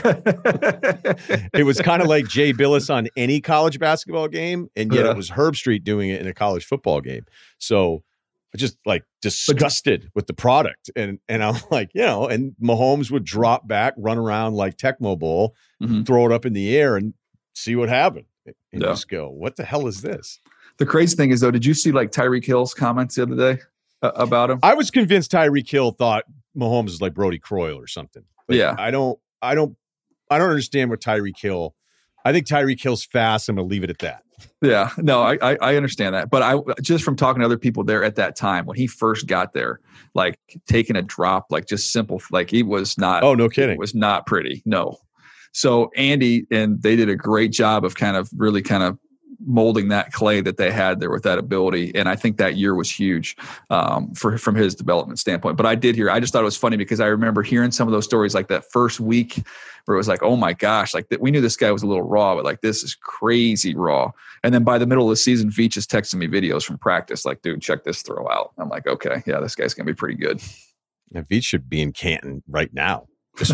A: It was kind of like Jay Billis on any college basketball game, and yet it was Herbstreit doing it in a college football game. So just like disgusted with the product. And I'm like, and Mahomes would drop back, run around like Tecmo Bowl, throw it up in the air and see what happened. And just go, what the hell is this?
D: The crazy thing is, though, did you see like Tyreek Hill's comments the other day about him?
A: I was convinced Tyreek Hill thought Mahomes is like Brody Croyle or something. Like,
D: yeah.
A: I don't understand what Tyreek Hill. I think Tyreek Hill's fast. I'm going to leave it at that.
D: Yeah, no, I understand that. But I just from talking to other people there at that time when he first got there, like taking a drop, like just simple, like he was not.
A: Oh, no kidding.
D: It was not pretty. No. So Andy and they did a great job of kind of molding that clay that they had there with that ability. And I think that year was huge from his development standpoint. But I just thought it was funny because I remember hearing some of those stories like that first week where it was like, oh my gosh, like we knew this guy was a little raw, but like this is crazy raw. And then by the middle of the season, Veach is texting me videos from practice like, dude, check this throw out. I'm like, okay, yeah, this guy's going to be pretty good.
A: Now, Veach should be in Canton right now.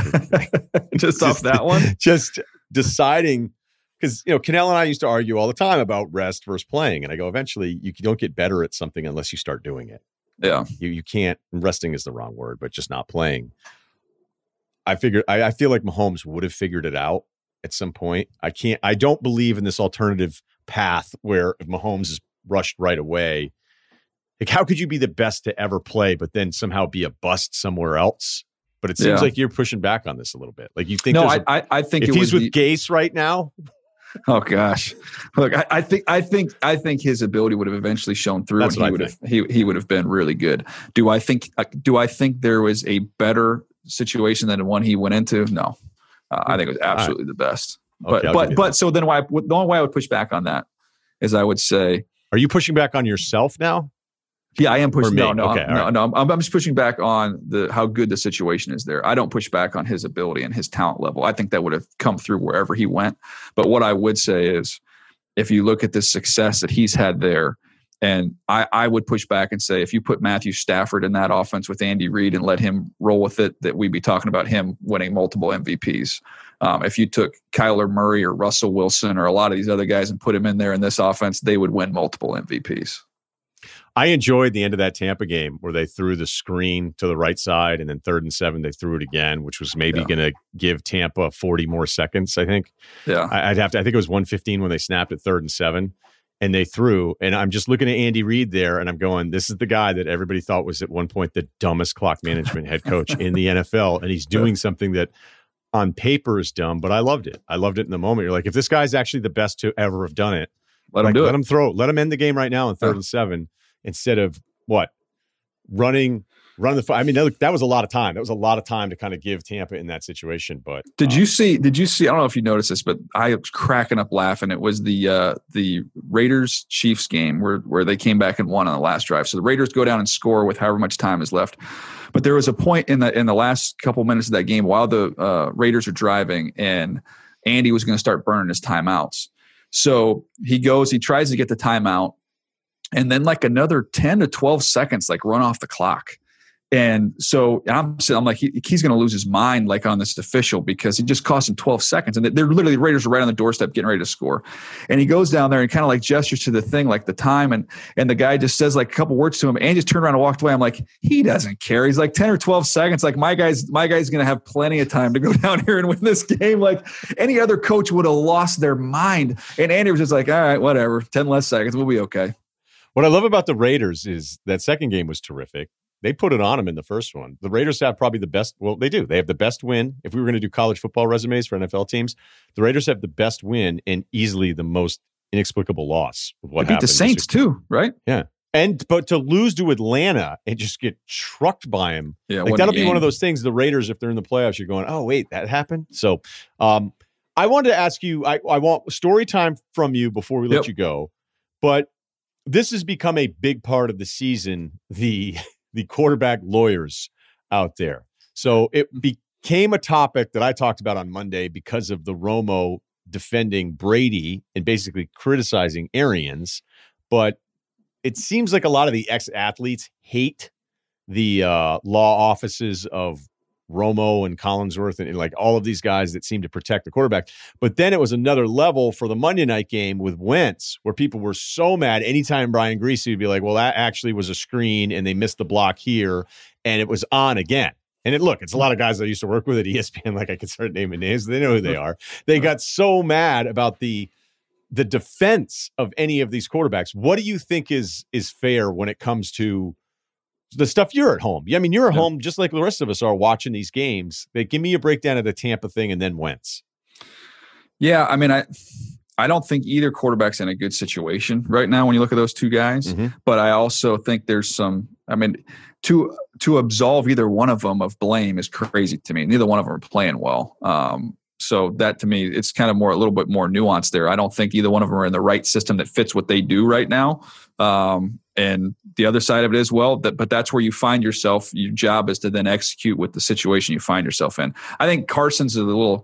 D: Just off that one?
A: Just deciding. Because, Cannell and I used to argue all the time about rest versus playing. And I go, eventually, you don't get better at something unless you start doing it.
D: Yeah.
A: You can't, resting is the wrong word, but just not playing. I feel like Mahomes would have figured it out at some point. I don't believe in this alternative path where if Mahomes is rushed right away. Like, how could you be the best to ever play, but then somehow be a bust somewhere else? But it seems like you're pushing back on this a little bit. Like, you think,
D: no, I think
A: if he's with Gase right now.
D: Oh gosh! Look, I think his ability would have eventually shown through, and he would have been really good. Do I think there was a better situation than the one he went into? No, I think it was absolutely the best. But so then the only way I would push back on that is I would say,
A: are you pushing back on yourself now?
D: Yeah, I am pushing. No,
A: okay,
D: I'm just pushing back on how good the situation is there. I don't push back on his ability and his talent level. I think that would have come through wherever he went. But what I would say is, if you look at the success that he's had there, and I would push back and say, if you put Matthew Stafford in that offense with Andy Reid and let him roll with it, that we'd be talking about him winning multiple MVPs. If you took Kyler Murray or Russell Wilson or a lot of these other guys and put him in there in this offense, they would win multiple MVPs.
A: I enjoyed the end of that Tampa game where they threw the screen to the right side and then 3rd and 7, they threw it again, which was maybe going to give Tampa 40 more seconds, I think.
D: Yeah.
A: I think it was 1:15 when they snapped at 3rd and 7 and they threw. And I'm just looking at Andy Reid there and I'm going, this is the guy that everybody thought was at one point the dumbest clock management head coach in the NFL. And he's doing something that on paper is dumb, but I loved it. I loved it in the moment. You're like, if this guy's actually the best to ever have done it,
D: let him do it.
A: Let him throw. Let him end the game right now on 3rd and 7. Instead of running run the. I mean, that was a lot of time. That was a lot of time to kind of give Tampa in that situation. But
D: did you see? I don't know if you noticed this, but I was cracking up laughing. It was the Raiders Chiefs game where they came back and won on the last drive. So the Raiders go down and score with however much time is left. But there was a point in the last couple minutes of that game while the Raiders are driving, and Andy was going to start burning his timeouts. So he tries to get the timeout, and then like another 10 to 12 seconds like run off the clock. And so I'm like, he's going to lose his mind like on this official because he just cost him 12 seconds. And they're literally, the Raiders are right on the doorstep getting ready to score. And he goes down there and kind of like gestures to the thing, like the time. And the guy just says like a couple words to him and just turned around and walked away. I'm like, he doesn't care. He's like 10 or 12 seconds. Like my guy's going to have plenty of time to go down here and win this game. Like any other coach would have lost their mind. And Andy was just like, all right, whatever, 10 less seconds. We'll be okay.
A: What I love about the Raiders is that second game was terrific. They put it on them in the first one. The Raiders have probably the best. Well, they do. They have the best win. If we were going to do college football resumes for NFL teams, the Raiders have the best win and easily the most inexplicable loss of what happened.
D: Beat the Saints too, right?
A: Yeah. But to lose to Atlanta and just get trucked by him,
D: yeah,
A: like that'll be one of those things. The Raiders, if they're in the playoffs, you're going, oh wait, that happened. So, I wanted to ask you. I want story time from you before we let you go. But this has become a big part of the season. The quarterback lawyers out there. So it became a topic that I talked about on Monday because of the Romo defending Brady and basically criticizing Arians. But it seems like a lot of the ex-athletes hate the law offices of Romo and Collinsworth and like all of these guys that seem to protect the quarterback. But then it was another level for the Monday night game with Wentz, where people were so mad anytime Brian Griese would be like, well, that actually was a screen and they missed the block here and it was on again. And it's a lot of guys I used to work with at ESPN, like I could start naming names. They know who they are. They got so mad about the defense of any of these quarterbacks. What do you think is fair when it comes to the stuff you're at home? I mean, you're at home just like the rest of us are watching these games. Give me a breakdown of the Tampa thing and then Wentz. Yeah,
D: I mean, I don't think either quarterback's in a good situation right now when you look at those two guys. Mm-hmm. But I also think there's some. I mean, to absolve either one of them of blame is crazy to me. Neither one of them are playing well. So that to me, it's kind of a little bit more nuanced there. I don't think either one of them are in the right system that fits what they do right now. And the other side of it is, but that's where you find yourself. Your job is to then execute with the situation you find yourself in. I think Carson's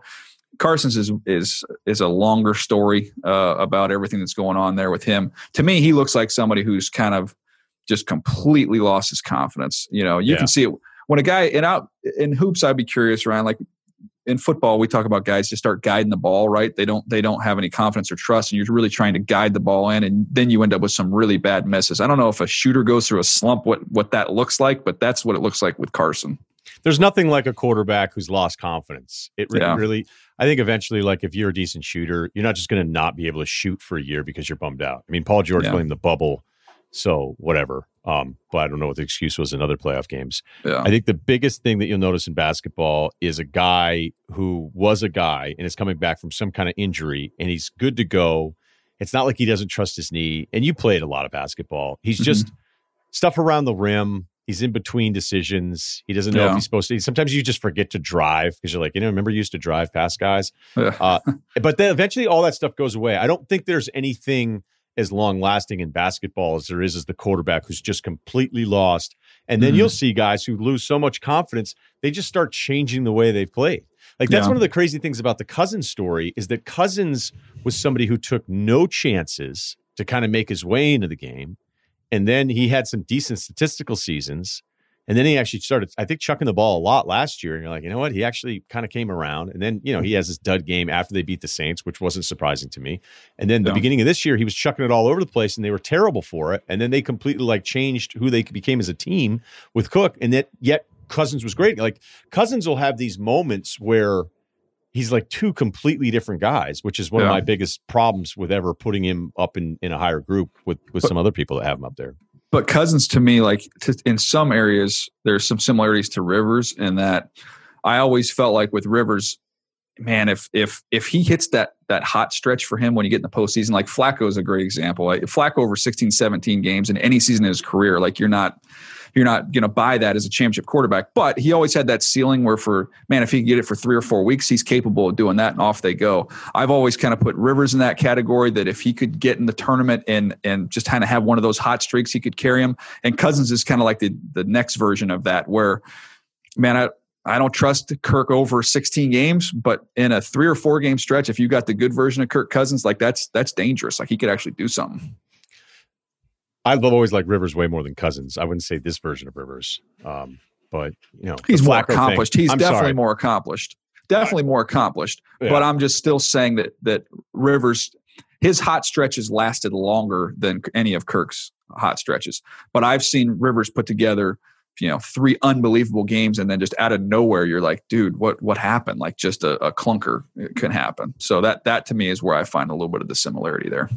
D: is a longer story about everything that's going on there with him. To me, he looks like somebody who's kind of just completely lost his confidence. You know, you can see it when a guy in hoops. I'd be curious, Ryan, like in football, we talk about guys just start guiding the ball, right? They don't have any confidence or trust, and you're really trying to guide the ball in, and then you end up with some really bad misses. I don't know if a shooter goes through a slump, what that looks like, but that's what it looks like with Carson.
A: There's nothing like a quarterback who's lost confidence. It really, I think eventually, like if you're a decent shooter, you're not just going to not be able to shoot for a year because you're bummed out. I mean, Paul George blamed the bubble, so whatever. But I don't know what the excuse was in other playoff games. Yeah. I think the biggest thing that you'll notice in basketball is a guy who was a guy and is coming back from some kind of injury and he's good to go. It's not like he doesn't trust his knee. And you played a lot of basketball. He's just stuff around the rim. He's in between decisions. He doesn't know if he's supposed to. Sometimes you just forget to drive because you're like, remember you used to drive past guys. Yeah. But then eventually all that stuff goes away. I don't think there's anything as long-lasting in basketball as there is the quarterback who's just completely lost. And then you'll see guys who lose so much confidence, they just start changing the way they've played. Like that's one of the crazy things about the Cousins story is that Cousins was somebody who took no chances to kind of make his way into the game. And then he had some decent statistical seasons. And then he actually started, I think, chucking the ball a lot last year. And you're like, you know what? He actually kind of came around. And then, he has this dud game after they beat the Saints, which wasn't surprising to me. And then the beginning of this year, he was chucking it all over the place and they were terrible for it. And then they completely changed who they became as a team with Cook. And yet Cousins was great. Like Cousins will have these moments where he's like two completely different guys, which is one of my biggest problems with ever putting him up in a higher group with some other people that have him up there.
D: But Cousins, to me, in some areas, there's some similarities to Rivers in that I always felt like with Rivers, man, if he hits that hot stretch for him when you get in the postseason, like Flacco is a great example. Flacco over 16, 17 games in any season of his career, like you're not going to buy that as a championship quarterback. But he always had that ceiling where if he can get it for 3 or 4 weeks, he's capable of doing that, and off they go. I've always kind of put Rivers in that category, that if he could get in the tournament and just kind of have one of those hot streaks, he could carry him. And Cousins is kind of like the next version of that, where, man, I don't trust Kirk over 16 games, but in a 3 or 4 game stretch, if you got the good version of Kirk Cousins, like that's dangerous. Like he could actually do something.
A: I've always liked Rivers way more than Cousins. I wouldn't say this version of Rivers, but
D: he's more accomplished. He's definitely more accomplished. Definitely more accomplished. Yeah. But I'm just still saying that Rivers, his hot stretches lasted longer than any of Kirk's hot stretches. But I've seen Rivers put together 3 unbelievable games, and then just out of nowhere, you're like, dude, what happened? Like just a clunker can happen. So that to me is where I find a little bit of the similarity there.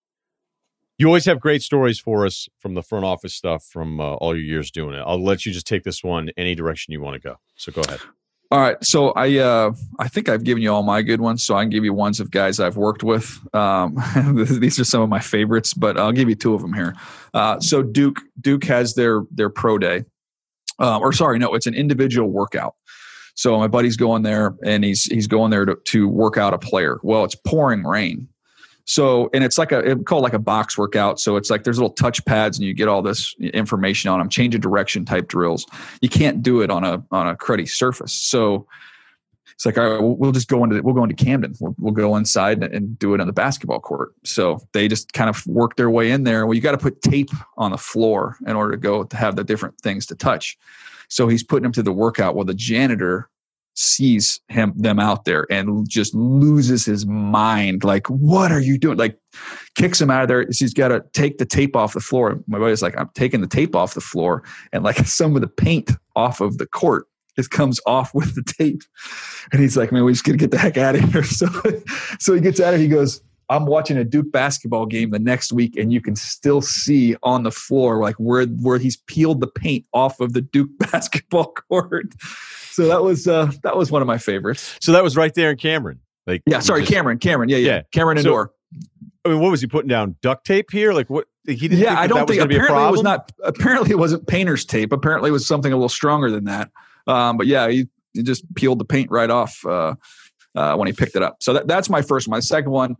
A: You always have great stories for us from the front office stuff from all your years doing it. I'll let you just take this one any direction you want to go. So go ahead.
D: All right. So I think I've given you all my good ones, so I can give you ones of guys I've worked with. These are some of my favorites, but I'll give you 2 of them here. So Duke has their pro day. It's an individual workout. So my buddy's going there, and he's going there to work out a player. Well, it's pouring rain. So, and it's called like a box workout. So it's like there's little touch pads, and you get all this information on them, change of direction type drills. You can't do it on a cruddy surface. So it's like, all right, we'll go into Camden. We'll go inside and do it on the basketball court. So they just kind of work their way in there. Well, you got to put tape on the floor in order to have the different things to touch. So he's putting them to the workout. Well, the janitor sees them out there and just loses his mind. Like, what are you doing? Like, kicks him out of there. He's got to take the tape off the floor. My buddy's like, I'm taking the tape off the floor, and like some of the paint off of the court just comes off with the tape. And he's like, man, we just got to get the heck out of here. So he gets out of it. He goes, I'm watching a Duke basketball game the next week, and you can still see on the floor like where he's peeled the paint off of the Duke basketball court. So that was one of my favorites.
A: So that was right there in Cameron.
D: Cameron. Yeah. Cameron Indoor.
A: I mean, what was he putting down? Duct tape here? Like what? He didn't.
D: Yeah, I don't think. Apparently, it was not. Apparently, it wasn't painter's tape. Apparently, it was something a little stronger than that. But yeah, he just peeled the paint right off when he picked it up. So that's my first one. My second one,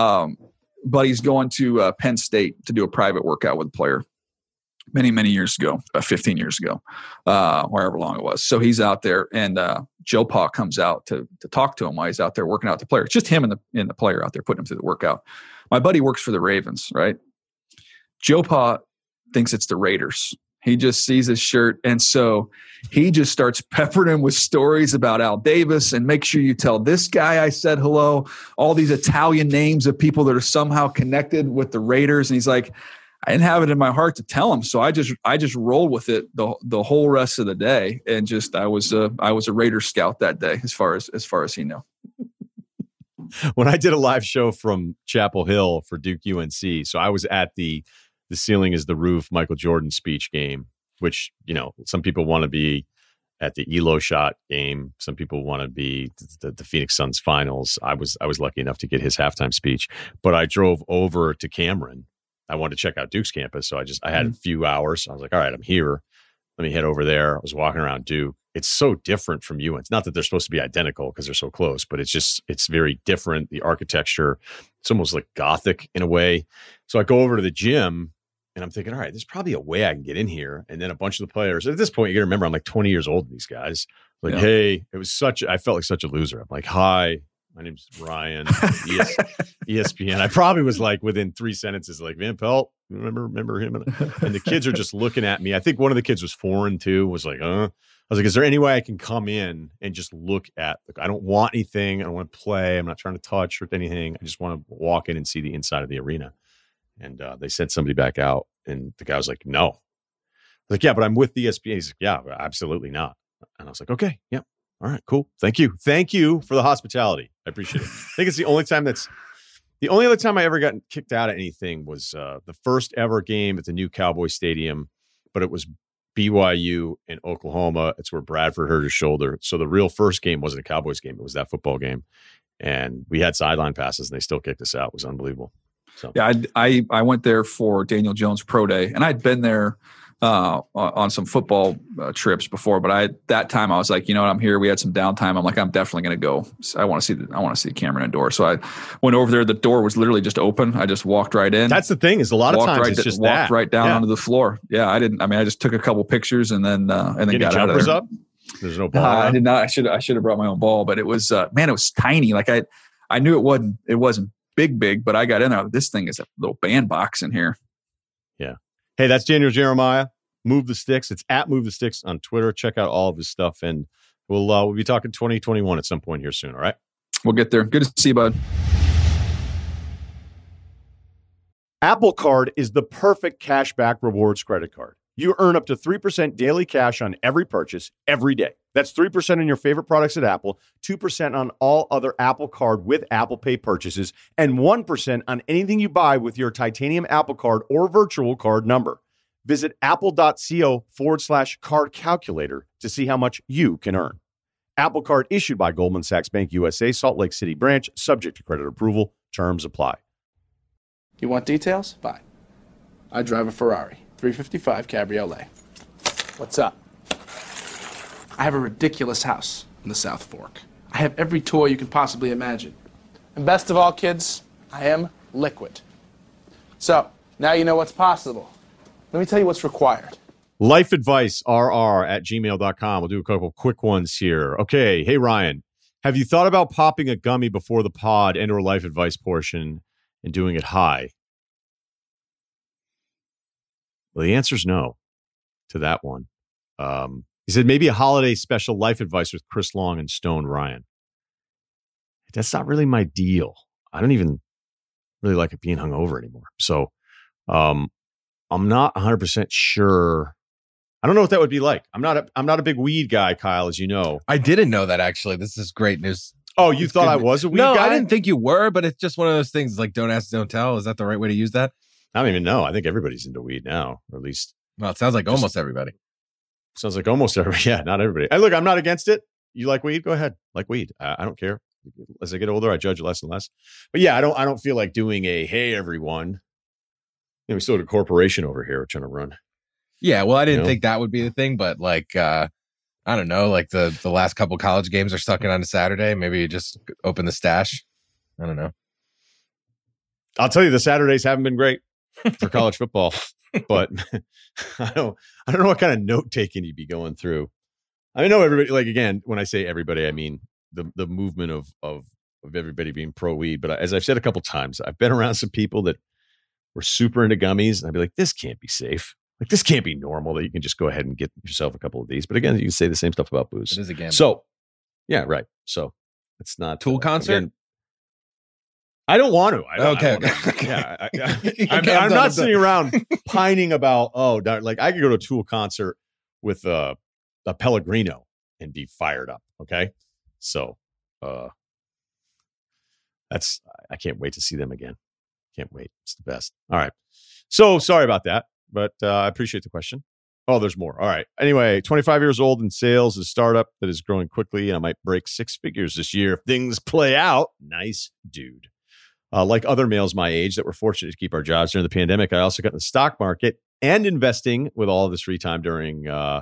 D: buddy's going to Penn State to do a private workout with a player. Many years ago, 15 years ago, however long it was. So he's out there, and Joe Pa comes out to talk to him while he's out there working out the player. It's just him and the player out there putting him through the workout. My buddy works for the Ravens, right? Joe Pa thinks it's the Raiders. He just sees his shirt, and so he just starts peppering him with stories about Al Davis, and make sure you tell this guy I said hello, all these Italian names of people that are somehow connected with the Raiders. And he's like, I didn't have it in my heart to tell him, so I just rolled with it the whole rest of the day, and just I was a Raider scout that day as far as he knew.
A: When I did a live show from Chapel Hill for Duke UNC, so I was at the ceiling is the roof Michael Jordan speech game, which some people want to be at the Elo shot game, some people want to be the Phoenix Suns finals. I was lucky enough to get his halftime speech, but I drove over to Cameron. I wanted to check out Duke's campus. So I had a few hours. I was like, all right, I'm here. Let me head over there. I was walking around Duke. It's so different from UNC. Not that they're supposed to be identical because they're so close, but it's very different. The architecture, it's almost like Gothic in a way. So I go over to the gym and I'm thinking, all right, there's probably a way I can get in here. And then a bunch of the players, at this point, you got to remember, I'm like 20 years old, these guys. Like, hey, I felt like such a loser. I'm like, hi. My name's Ryan, ESPN. I probably was like within 3 sentences, like Van Pelt, remember him? And the kids are just looking at me. I think one of the kids was foreign too, was like, I was like, is there any way I can come in and just look at, I don't want anything. I don't want to play. I'm not trying to touch or anything. I just want to walk in and see the inside of the arena. And they sent somebody back out, and the guy was like, no. I was like, yeah, but I'm with ESPN. He's like, yeah, absolutely not. And I was like, okay, yeah. All right, cool. Thank you for the hospitality. I appreciate it. I think it's the only other time I ever got kicked out of anything was the first ever game at the new Cowboy Stadium, but it was BYU in Oklahoma. It's where Bradford hurt his shoulder. So the real first game wasn't a Cowboys game. It was that football game. And we had sideline passes, and they still kicked us out. It was unbelievable. So
D: yeah, I went there for Daniel Jones Pro Day, and I'd been there on some football trips before, but that time I was like, you know what, I'm here. We had some downtime. I'm like, I'm definitely going to go. I want to see Cameron Indoor. So I went over there. The door was literally just open. I just walked right in.
A: That's the thing, is a lot of times it's just
D: walked right down onto the floor. Yeah, I just took a couple pictures and then got out of there.
A: Up? There's no ball.
D: I did not. I should have brought my own ball, but it was man, it was tiny. Like I knew it wasn't big, but I got in there. This thing is a little bandbox in here.
A: Yeah. Hey, that's Daniel Jeremiah. Move the Sticks. It's at Move the Sticks on Twitter. Check out all of his stuff, and we'll be talking 2021 at some point here soon. All right.
D: We'll get there. Good to see you, bud.
A: Apple Card is the perfect cashback rewards credit card. You earn up to 3% daily cash on every purchase every day. That's 3% on your favorite products at Apple, 2% on all other Apple Card with Apple Pay purchases, and 1% on anything you buy with your titanium Apple Card or virtual card number. Visit apple.co/card calculator to see how much you can earn. Apple Card issued by Goldman Sachs Bank USA, Salt Lake City branch, subject to credit approval. Terms apply.
E: You want details? Fine. I drive a Ferrari 355 Cabriolet. What's up? I have a ridiculous house in the South Fork. I have every toy you can possibly imagine. And best of all, kids, I am liquid. So, now you know what's possible. Let me tell you what's required.
A: Life advice, rr@gmail.com. We'll do a couple quick ones here. Okay. Hey, Ryan, have you thought about popping a gummy before the pod and or life advice portion and doing it high? Well, the answer is no to that one. He said maybe a holiday special life advice with Chris Long and Stone Ryan. That's not really my deal. I don't even really like it being hungover anymore. So I'm not 100% sure. I don't know what that would be like. I'm not a big weed guy, Kyle, as you know.
B: I didn't know that, actually. This is great news.
A: Oh, you thought I was a weed guy?
B: No, I didn't think you were, but it's just one of those things like don't ask, don't tell. Is that the right way to use that?
A: I don't even know. I think everybody's into weed now, or at least.
B: Well, it sounds like almost everybody.
A: Sounds like almost everybody. Yeah, not everybody. Look, I'm not against it. You like weed? Go ahead. Like weed. I don't care. As I get older, I judge less and less. But yeah, I don't feel like doing a, hey, everyone. We still have a corporation over here we're trying to run.
B: Yeah, well, I didn't think that would be the thing, but like, I don't know, like the last couple college games are stuck in on a Saturday. Maybe you just open the stash. I don't know.
A: I'll tell you, the Saturdays haven't been great for college football, but I don't know what kind of note taking you'd be going through. I know everybody, like, again, when I say everybody, I mean the movement of everybody being pro weed. But as I've said a couple times, I've been around some people that were super into gummies, and I'd be like, this can't be safe. Like, this can't be normal that you can just go ahead and get yourself a couple of these. But again, you can say the same stuff about booze.
B: It is a gamble.
A: So, yeah, right. So it's not
B: Tool concert.
A: Again, I don't want to.
B: Okay.
A: I'm not sitting around pining about, like I could go to a Tool concert with a Pellegrino and be fired up. Okay. So I can't wait to see them again. Can't wait. It's the best. All right. So sorry about that, but I appreciate the question. Oh, there's more. All right. Anyway, 25 years old in sales, a startup that is growing quickly, and I might break 6 figures this year if things play out. Nice dude. Like other males my age that were fortunate to keep our jobs during the pandemic, I also got in the stock market and investing with all of this free time during I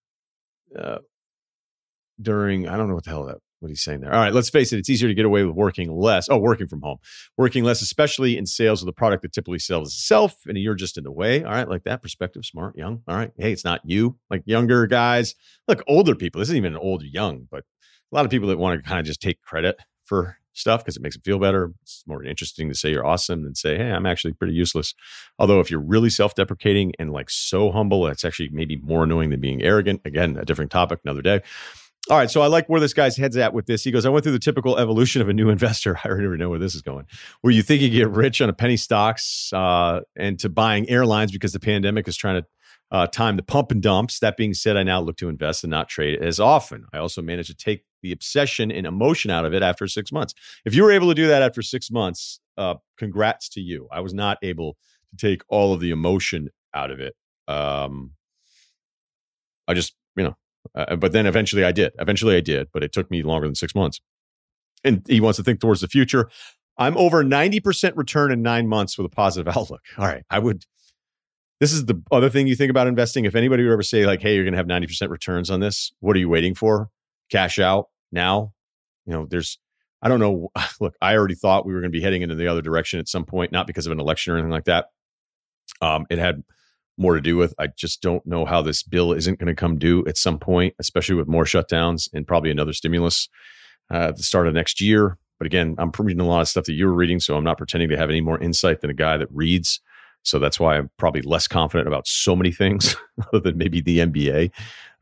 A: don't know what the hell what he's saying there. All right, let's face it. It's easier to get away with working less. Oh, working from home. Working less, especially in sales of the product that typically sells itself, and you're just in the way. All right, like that perspective, smart, young. All right. Hey, it's not you. Like younger guys. Look, older people. This isn't even old or young, but a lot of people that want to kind of just take credit for stuff because it makes them feel better. It's more interesting to say you're awesome than say, hey, I'm actually pretty useless. Although if you're really self-deprecating and like so humble, that's actually maybe more annoying than being arrogant. Again, a different topic, another day. All right, so I like where this guy's head's at with this. He goes, I went through the typical evolution of a new investor. I already never know where this is going. Where you think you get rich on a penny stocks and to buying airlines because the pandemic is trying to time the pump and dumps. That being said, I now look to invest and not trade as often. I also managed to take the obsession and emotion out of it after 6 months. If you were able to do that after 6 months, congrats to you. I was not able to take all of the emotion out of it. I just, but then eventually I did. But it took me longer than 6 months. And he wants to think towards the future. I'm over 90% return in 9 months with a positive outlook. All right. I would this is the other thing you think about investing. If anybody would ever say like, hey, you're going to have 90% returns on this, what are you waiting for? Cash out now. I don't know. Look, I already thought we were going to be heading into the other direction at some point, not because of an election or anything like that. It had more to do with, I just don't know how this bill isn't going to come due at some point, especially with more shutdowns and probably another stimulus at the start of next year. But again, I'm reading a lot of stuff that you were reading, so I'm not pretending to have any more insight than a guy that reads. So that's why I'm probably less confident about so many things other than maybe the NBA.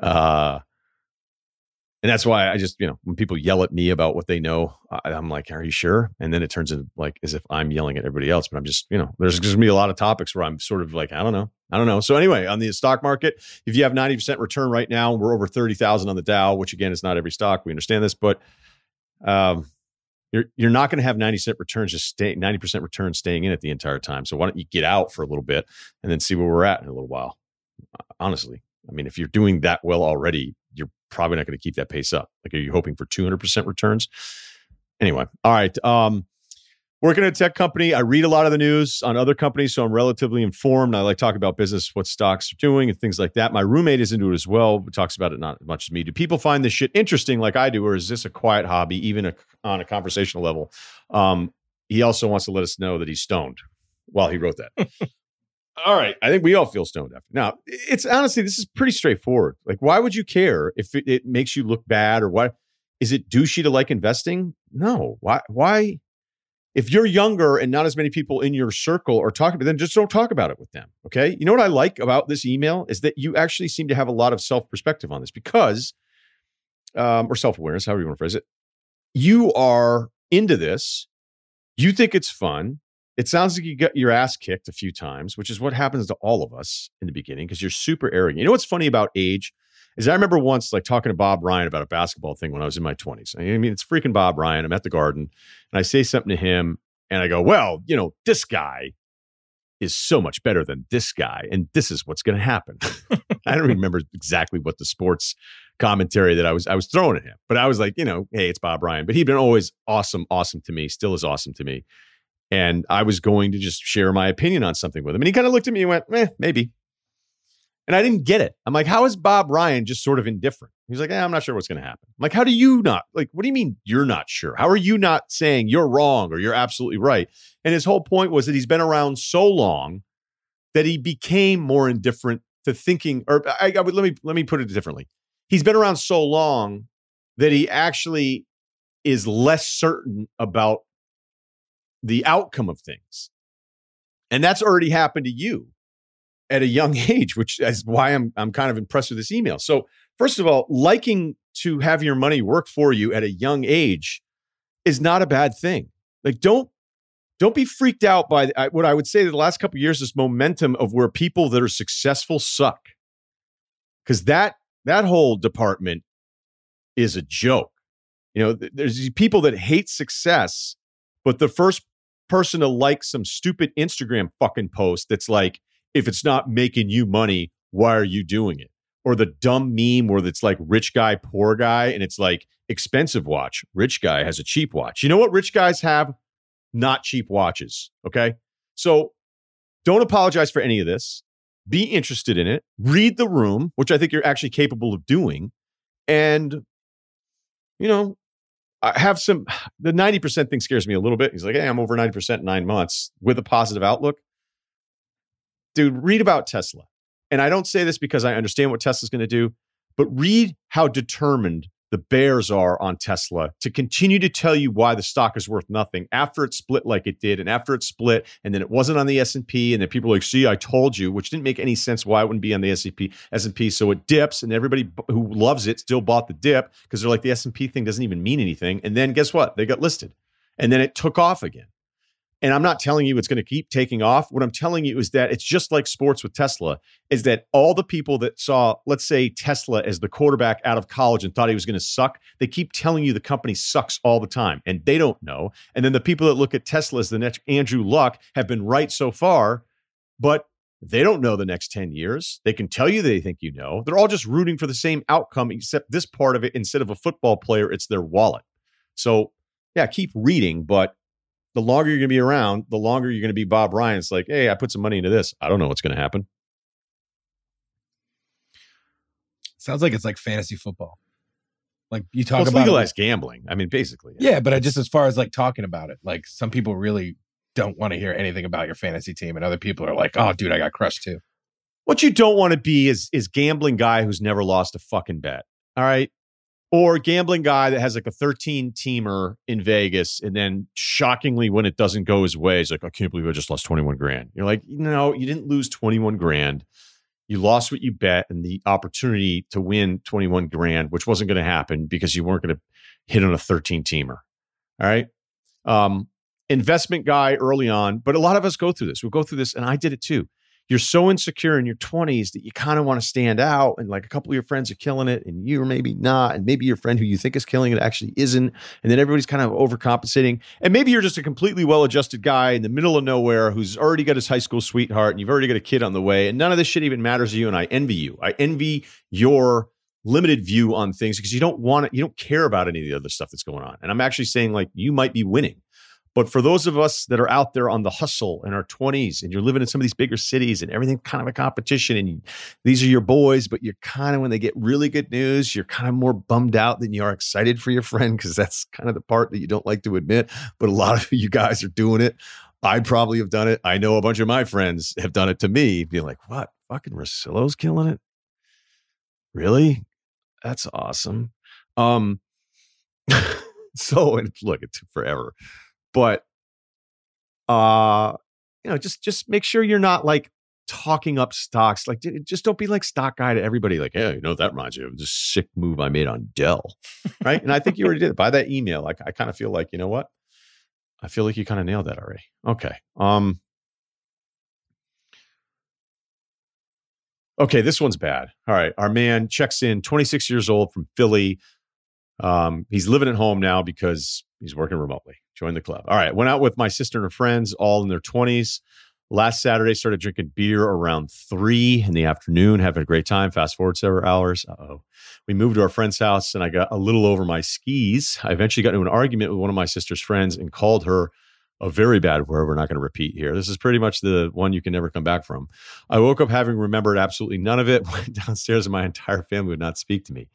A: And that's why I just, when people yell at me about what they know, I'm like, are you sure? And then it turns into like as if I'm yelling at everybody else. But I'm just, there's going to be a lot of topics where I'm sort of like, I don't know. So anyway, on the stock market, if you have 90% return right now, we're over 30,000 on the Dow, which again is not every stock. We understand this, but you're not going to have 90% returns, just 90% returns staying in it the entire time. So why don't you get out for a little bit and then see where we're at in a little while? Honestly, I mean, if you're doing that well already, you're probably not going to keep that pace up. Like, are you hoping for 200% returns? Anyway, all right. Working at a tech company, I read a lot of the news on other companies, so I'm relatively informed. I like talking about business, what stocks are doing, and things like that. My roommate is into it as well, but talks about it not as much as me. Do people find this shit interesting like I do, or is this a quiet hobby, even on a conversational level? He also wants to let us know that he's stoned while he wrote that. All right. I think we all feel stoned after. Now, it's honestly, this is pretty straightforward. Like, why would you care if it makes you look bad, or what? Is it douchey to like investing? No. Why? If you're younger and not as many people in your circle are talking about it, then just don't talk about it with them. Okay. You know what I like about this email is that you actually seem to have a lot of self-perspective on this because, or self-awareness, however you want to phrase it. You are into this. You think it's fun. It sounds like you got your ass kicked a few times, which is what happens to all of us in the beginning because you're super arrogant. You know what's funny about age is I remember once like talking to Bob Ryan about a basketball thing when I was in my 20s. I mean, it's freaking Bob Ryan. I'm at the Garden and I say something to him and I go, well, this guy is so much better than this guy. And this is what's going to happen. I don't remember exactly what the sports commentary that I was throwing at him, but I was like, hey, it's Bob Ryan. But he'd been always awesome to me, still is awesome to me. And I was going to just share my opinion on something with him. And he kind of looked at me and went, maybe. And I didn't get it. I'm like, how is Bob Ryan just sort of indifferent? He's like, I'm not sure what's going to happen. I'm like, how do you not? Like, what do you mean you're not sure? How are you not saying you're wrong or you're absolutely right? And his whole point was that he's been around so long that he became more indifferent to thinking, or let me put it differently. He's been around so long that he actually is less certain about the outcome of things. And that's already happened to you at a young age, which is why I'm kind of impressed with this email. So first of all, liking to have your money work for you at a young age is not a bad thing. Like, don't be freaked out by what I would say the last couple of years, this momentum of where people that are successful suck. Because that whole department is a joke. There's these people that hate success, but the first person to like some stupid Instagram fucking post that's like, if it's not making you money, why are you doing it? Or the dumb meme where it's like rich guy, poor guy, and it's like expensive watch. Rich guy has a cheap watch. You know what rich guys have? Not cheap watches. Okay. So don't apologize for any of this. Be interested in it. Read the room, which I think you're actually capable of doing. And, I have the 90% thing scares me a little bit. He's like, hey, I'm over 90% in 9 months with a positive outlook. Dude, read about Tesla. And I don't say this because I understand what Tesla's going to do, but read how determined the bears are on Tesla to continue to tell you why the stock is worth nothing after it split like it did, and after it split, and then it wasn't on the S&P, and then people are like, see, I told you, which didn't make any sense why it wouldn't be on the S&P. So it dips, and everybody who loves it still bought the dip because they're like, the S&P thing doesn't even mean anything. And then guess what? They got listed. And then it took off again. And I'm not telling you it's going to keep taking off. What I'm telling you is that it's just like sports with Tesla, is that all the people that saw, let's say, Tesla as the quarterback out of college and thought he was going to suck, they keep telling you the company sucks all the time, and they don't know. And then the people that look at Tesla as the next Andrew Luck have been right so far, but they don't know the next 10 years. They can tell you they think you know. They're all just rooting for the same outcome, except this part of it, instead of a football player, it's their wallet. So, yeah, keep reading, but the longer you're going to be around, the longer you're going to be Bob Ryan. It's like, hey, I put some money into this. I don't know what's going to happen.
B: Sounds like it's like fantasy football. Like you talk
A: it's
B: about
A: legalized gambling. I mean, basically.
B: Yeah, but just as far as like talking about it, like some people really don't want to hear anything about your fantasy team, and other people are like, "Oh, dude, I got crushed too."
A: What you don't want to be is gambling guy who's never lost a fucking bet. All right. Or gambling guy that has like a 13-teamer in Vegas, and then shockingly, when it doesn't go his way, he's like, I can't believe I just lost 21 grand. You're like, no, you didn't lose 21 grand. You lost what you bet and the opportunity to win 21 grand, which wasn't going to happen because you weren't going to hit on a 13-teamer. All right. Investment guy early on, but a lot of us go through this. We'll go through this, and I did it too. You're so insecure in your 20s that you kind of want to stand out, and like a couple of your friends are killing it and you're maybe not, and maybe your friend who you think is killing it actually isn't, and then everybody's kind of overcompensating, and maybe you're just a completely well-adjusted guy in the middle of nowhere who's already got his high school sweetheart and you've already got a kid on the way, and none of this shit even matters to you, and I envy you. I envy your limited view on things because you don't care about any of the other stuff that's going on. And I'm actually saying like you might be winning. But for those of us that are out there on the hustle in our 20s and you're living in some of these bigger cities and everything's kind of a competition and these are your boys, but you're kind of, when they get really good news, you're kind of more bummed out than you are excited for your friend because that's kind of the part that you don't like to admit. But a lot of you guys are doing it. I probably have done it. I know a bunch of my friends have done it to me. Being like, what? Fucking Russillo's killing it? Really? That's awesome. So, and look, it took forever. But, just make sure you're not like talking up stocks. Like, just don't be like stock guy to everybody. Like, hey, that reminds you of this sick move I made on Dell. Right. And I think you already did it by that email. Like, I kind of feel like, you know what? I feel like you kind of nailed that already. Okay. Okay. This one's bad. All right. Our man checks in, 26 years old, from Philly. He's living at home now because he's working remotely. Join the club. All right. Went out with my sister and her friends, all in their 20s. Last Saturday, started drinking beer around 3 in the afternoon, having a great time. Fast forward several hours. We moved to our friend's house and I got a little over my skis. I eventually got into an argument with one of my sister's friends and called her a very bad word we're not going to repeat here. This is pretty much the one you can never come back from. I woke up having remembered absolutely none of it, went downstairs and my entire family would not speak to me.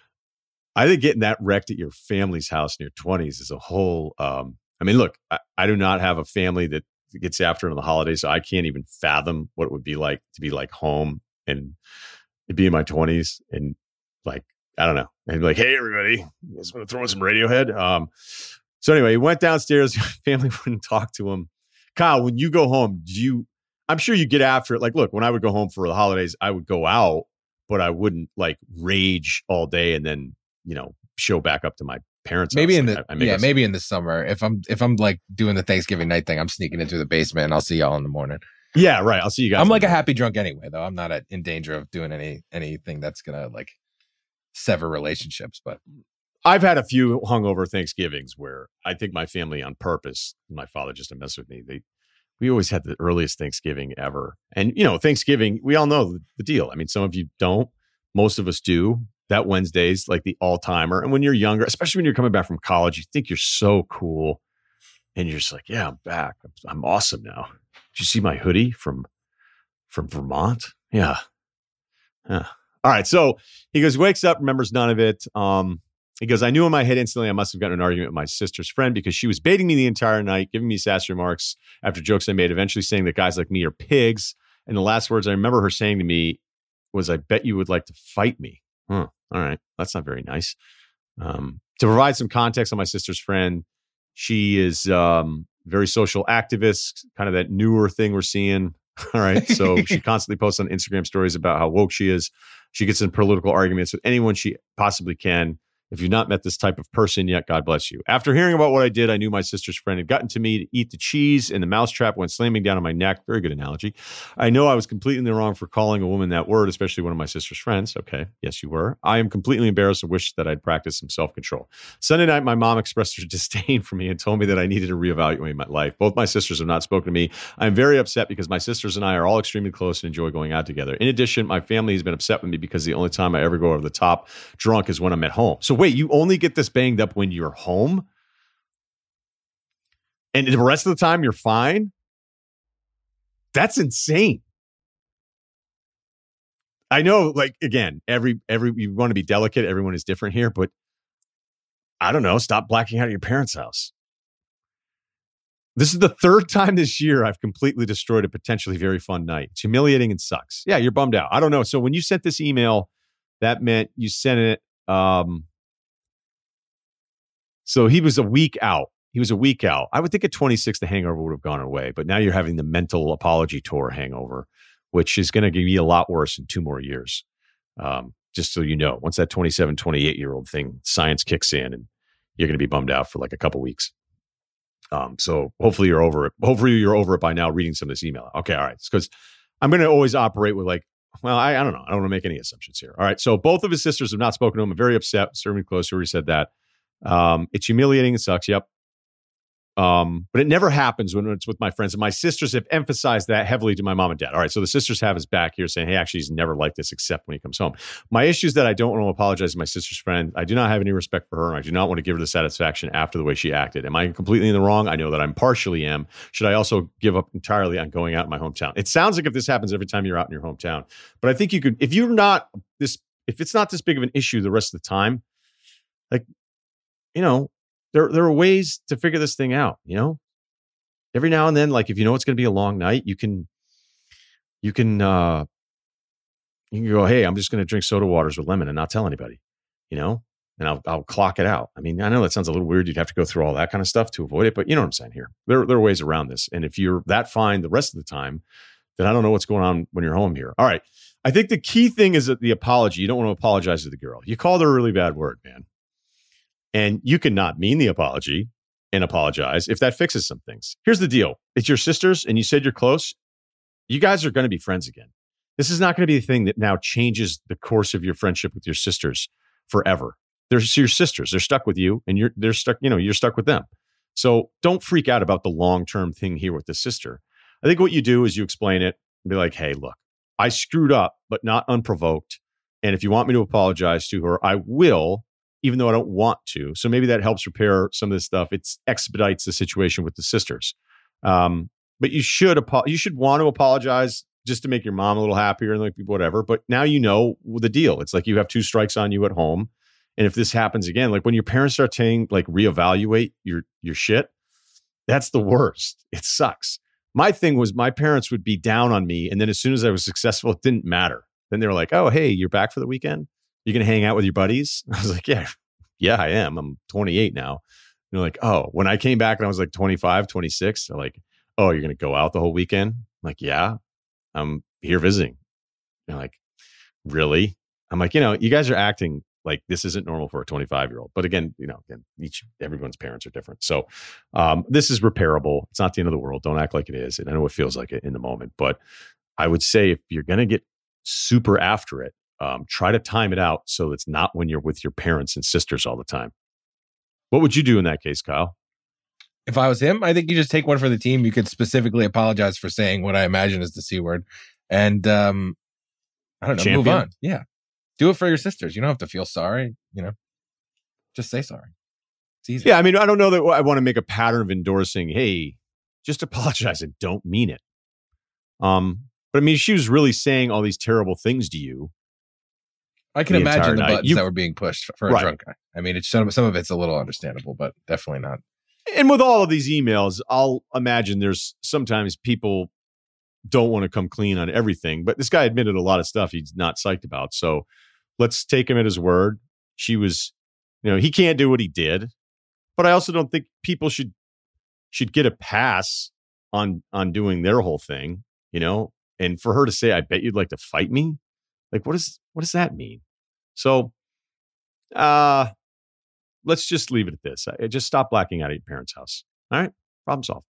A: I think getting that wrecked at your family's house in your 20s is a whole, look, I do not have a family that gets after it on the holidays, so I can't even fathom what it would be like to be like home and be in my 20s and like, I don't know. And be like, hey, everybody, you guys want to throw in some Radiohead? So anyway, he went downstairs. Family wouldn't talk to him. Kyle, when you go home, I'm sure you get after it. Like, look, when I would go home for the holidays, I would go out, but I wouldn't like rage all day and then, show back up to my parents'
B: maybe
A: house.
B: Maybe in the summer. If I'm like doing the Thanksgiving night thing, I'm sneaking into the basement and I'll see y'all in the morning.
A: Yeah, right. I'll see you guys.
B: I'm like a happy drunk anyway, though. I'm not in danger of doing anything that's gonna like sever relationships. But
A: I've had a few hungover Thanksgivings where I think my family on purpose, my father just to mess with me. We always had the earliest Thanksgiving ever. And, Thanksgiving, we all know the deal. I mean, some of you don't. Most of us do. That Wednesday's like the all-timer. And when you're younger, especially when you're coming back from college, you think you're so cool. And you're just like, yeah, I'm back. I'm awesome now. Did you see my hoodie from Vermont? Yeah. All right. So he goes, wakes up, remembers none of it. He goes, I knew in my head instantly I must have gotten an argument with my sister's friend because she was baiting me the entire night, giving me sassy remarks after jokes I made, eventually saying that guys like me are pigs. And the last words I remember her saying to me was, I bet you would like to fight me. All right. That's not very nice. To provide some context on my sister's friend, she is very social activist, kind of that newer thing we're seeing. All right. So she constantly posts on Instagram stories about how woke she is. She gets in political arguments with anyone she possibly can. If you've not met this type of person yet, God bless you. After hearing about what I did, I knew my sister's friend had gotten to me to eat the cheese, and the mousetrap went slamming down on my neck. Very good analogy. I know I was completely in the wrong for calling a woman that word, especially one of my sister's friends. Okay, yes, you were. I am completely embarrassed and wish that I'd practiced some self-control. Sunday night, my mom expressed her disdain for me and told me that I needed to reevaluate my life. Both my sisters have not spoken to me. I'm very upset because my sisters and I are all extremely close and enjoy going out together. In addition, my family has been upset with me because the only time I ever go over the top drunk is when I'm at home. So wait, you only get this banged up when you're home? And the rest of the time you're fine? That's insane. I know, like, again, every you want to be delicate. Everyone is different here, but I don't know. Stop blacking out at your parents' house. This is the third time this year I've completely destroyed a potentially very fun night. It's humiliating and sucks. Yeah, you're bummed out. I don't know. So when you sent this email, that meant you sent it. So he was a week out. I would think at 26, the hangover would have gone away. But now you're having the mental apology tour hangover, which is going to be a lot worse in 2 more years. Just so you know, once that 27, 28-year-old thing, science kicks in and you're going to be bummed out for like a couple weeks. So hopefully you're over it. Hopefully you're over it by now reading some of this email. Okay, all right. Because I'm going to always operate with like, well, I don't know. I don't want to make any assumptions here. All right. So both of his sisters have not spoken to him. I'm very upset. Certainly close. Already said that. It's humiliating. It sucks. Yep. But it never happens when it's with my friends. And my sisters have emphasized that heavily to my mom and dad. All right. So the sisters have his back here saying, hey, actually, he's never like this except when he comes home. My issue is that I don't want to apologize to my sister's friend. I do not have any respect for her. And I do not want to give her the satisfaction after the way she acted. Am I completely in the wrong? I know that I'm partially am. Should I also give up entirely on going out in my hometown? It sounds like if this happens every time you're out in your hometown, but I think you could, if it's not this big of an issue the rest of the time, like, you know, there are ways to figure this thing out, you know? Every now and then, like if you know it's going to be a long night, you can go, hey, I'm just going to drink soda waters with lemon and not tell anybody, you know? And I'll clock it out. I mean, I know that sounds a little weird. You'd have to go through all that kind of stuff to avoid it, but you know what I'm saying here. There are ways around this. And if you're that fine the rest of the time, then I don't know what's going on when you're home here. All right. I think the key thing is that the apology. You don't want to apologize to the girl. You called her a really bad word, man. And you can not mean the apology and apologize if that fixes some things. Here's the deal. It's your sisters and you said you're close. You guys are going to be friends again. This is not going to be a thing that now changes the course of your friendship with your sisters forever. They're your sisters. They're stuck with you and you're stuck with them. So don't freak out about the long-term thing here with the sister. I think what you do is you explain it and be like, hey, look, I screwed up, but not unprovoked. And if you want me to apologize to her, I will, even though I don't want to. So maybe that helps repair some of this stuff. It expedites the situation with the sisters. But you should want to apologize just to make your mom a little happier and like whatever. But now you know the deal. It's like you have 2 strikes on you at home. And if this happens again, like when your parents start saying, like, reevaluate your shit, that's the worst. It sucks. My thing was my parents would be down on me. And then as soon as I was successful, it didn't matter. Then they were like, oh, hey, you're back for the weekend? You're going to hang out with your buddies? I was like, yeah, I am. I'm 28 now. And they're like, oh, when I came back and I was like 25, 26, they're like, oh, you're going to go out the whole weekend? I'm like, yeah, I'm here visiting. They're like, really? I'm like, you guys are acting like this isn't normal for a 25-year-old. But again, everyone's parents are different. So this is repairable. It's not the end of the world. Don't act like it is. And I know it feels like it in the moment. But I would say if you're going to get super after it, try to time it out so it's not when you're with your parents and sisters all the time. What would you do in that case, Kyle?
B: If I was him, I think you just take one for the team. You could specifically apologize for saying what I imagine is the C word. And I don't know, Champion. Move on. Yeah. Do it for your sisters. You don't have to feel sorry, just say sorry. It's easy.
A: Yeah. I mean, I don't know that I want to make a pattern of endorsing, hey, just apologize and don't mean it. But I mean, she was really saying all these terrible things to you.
B: I can imagine the buttons that were being pushed for a drunk guy. I mean, it's some of it's a little understandable, but definitely not.
A: And with all of these emails, I'll imagine there's sometimes people don't want to come clean on everything, but this guy admitted a lot of stuff he's not psyched about. So let's take him at his word. She was, he can't do what he did, but I also don't think people should get a pass on doing their whole thing, and for her to say, I bet you'd like to fight me. Like, what does that mean? So, let's just leave it at this. Just stop blacking out at your parents' house. All right. Problem solved.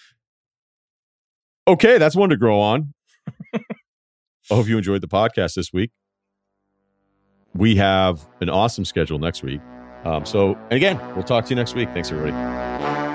A: Okay. That's one to grow on. I hope you enjoyed the podcast this week. We have an awesome schedule next week. So again, we'll talk to you next week. Thanks, everybody.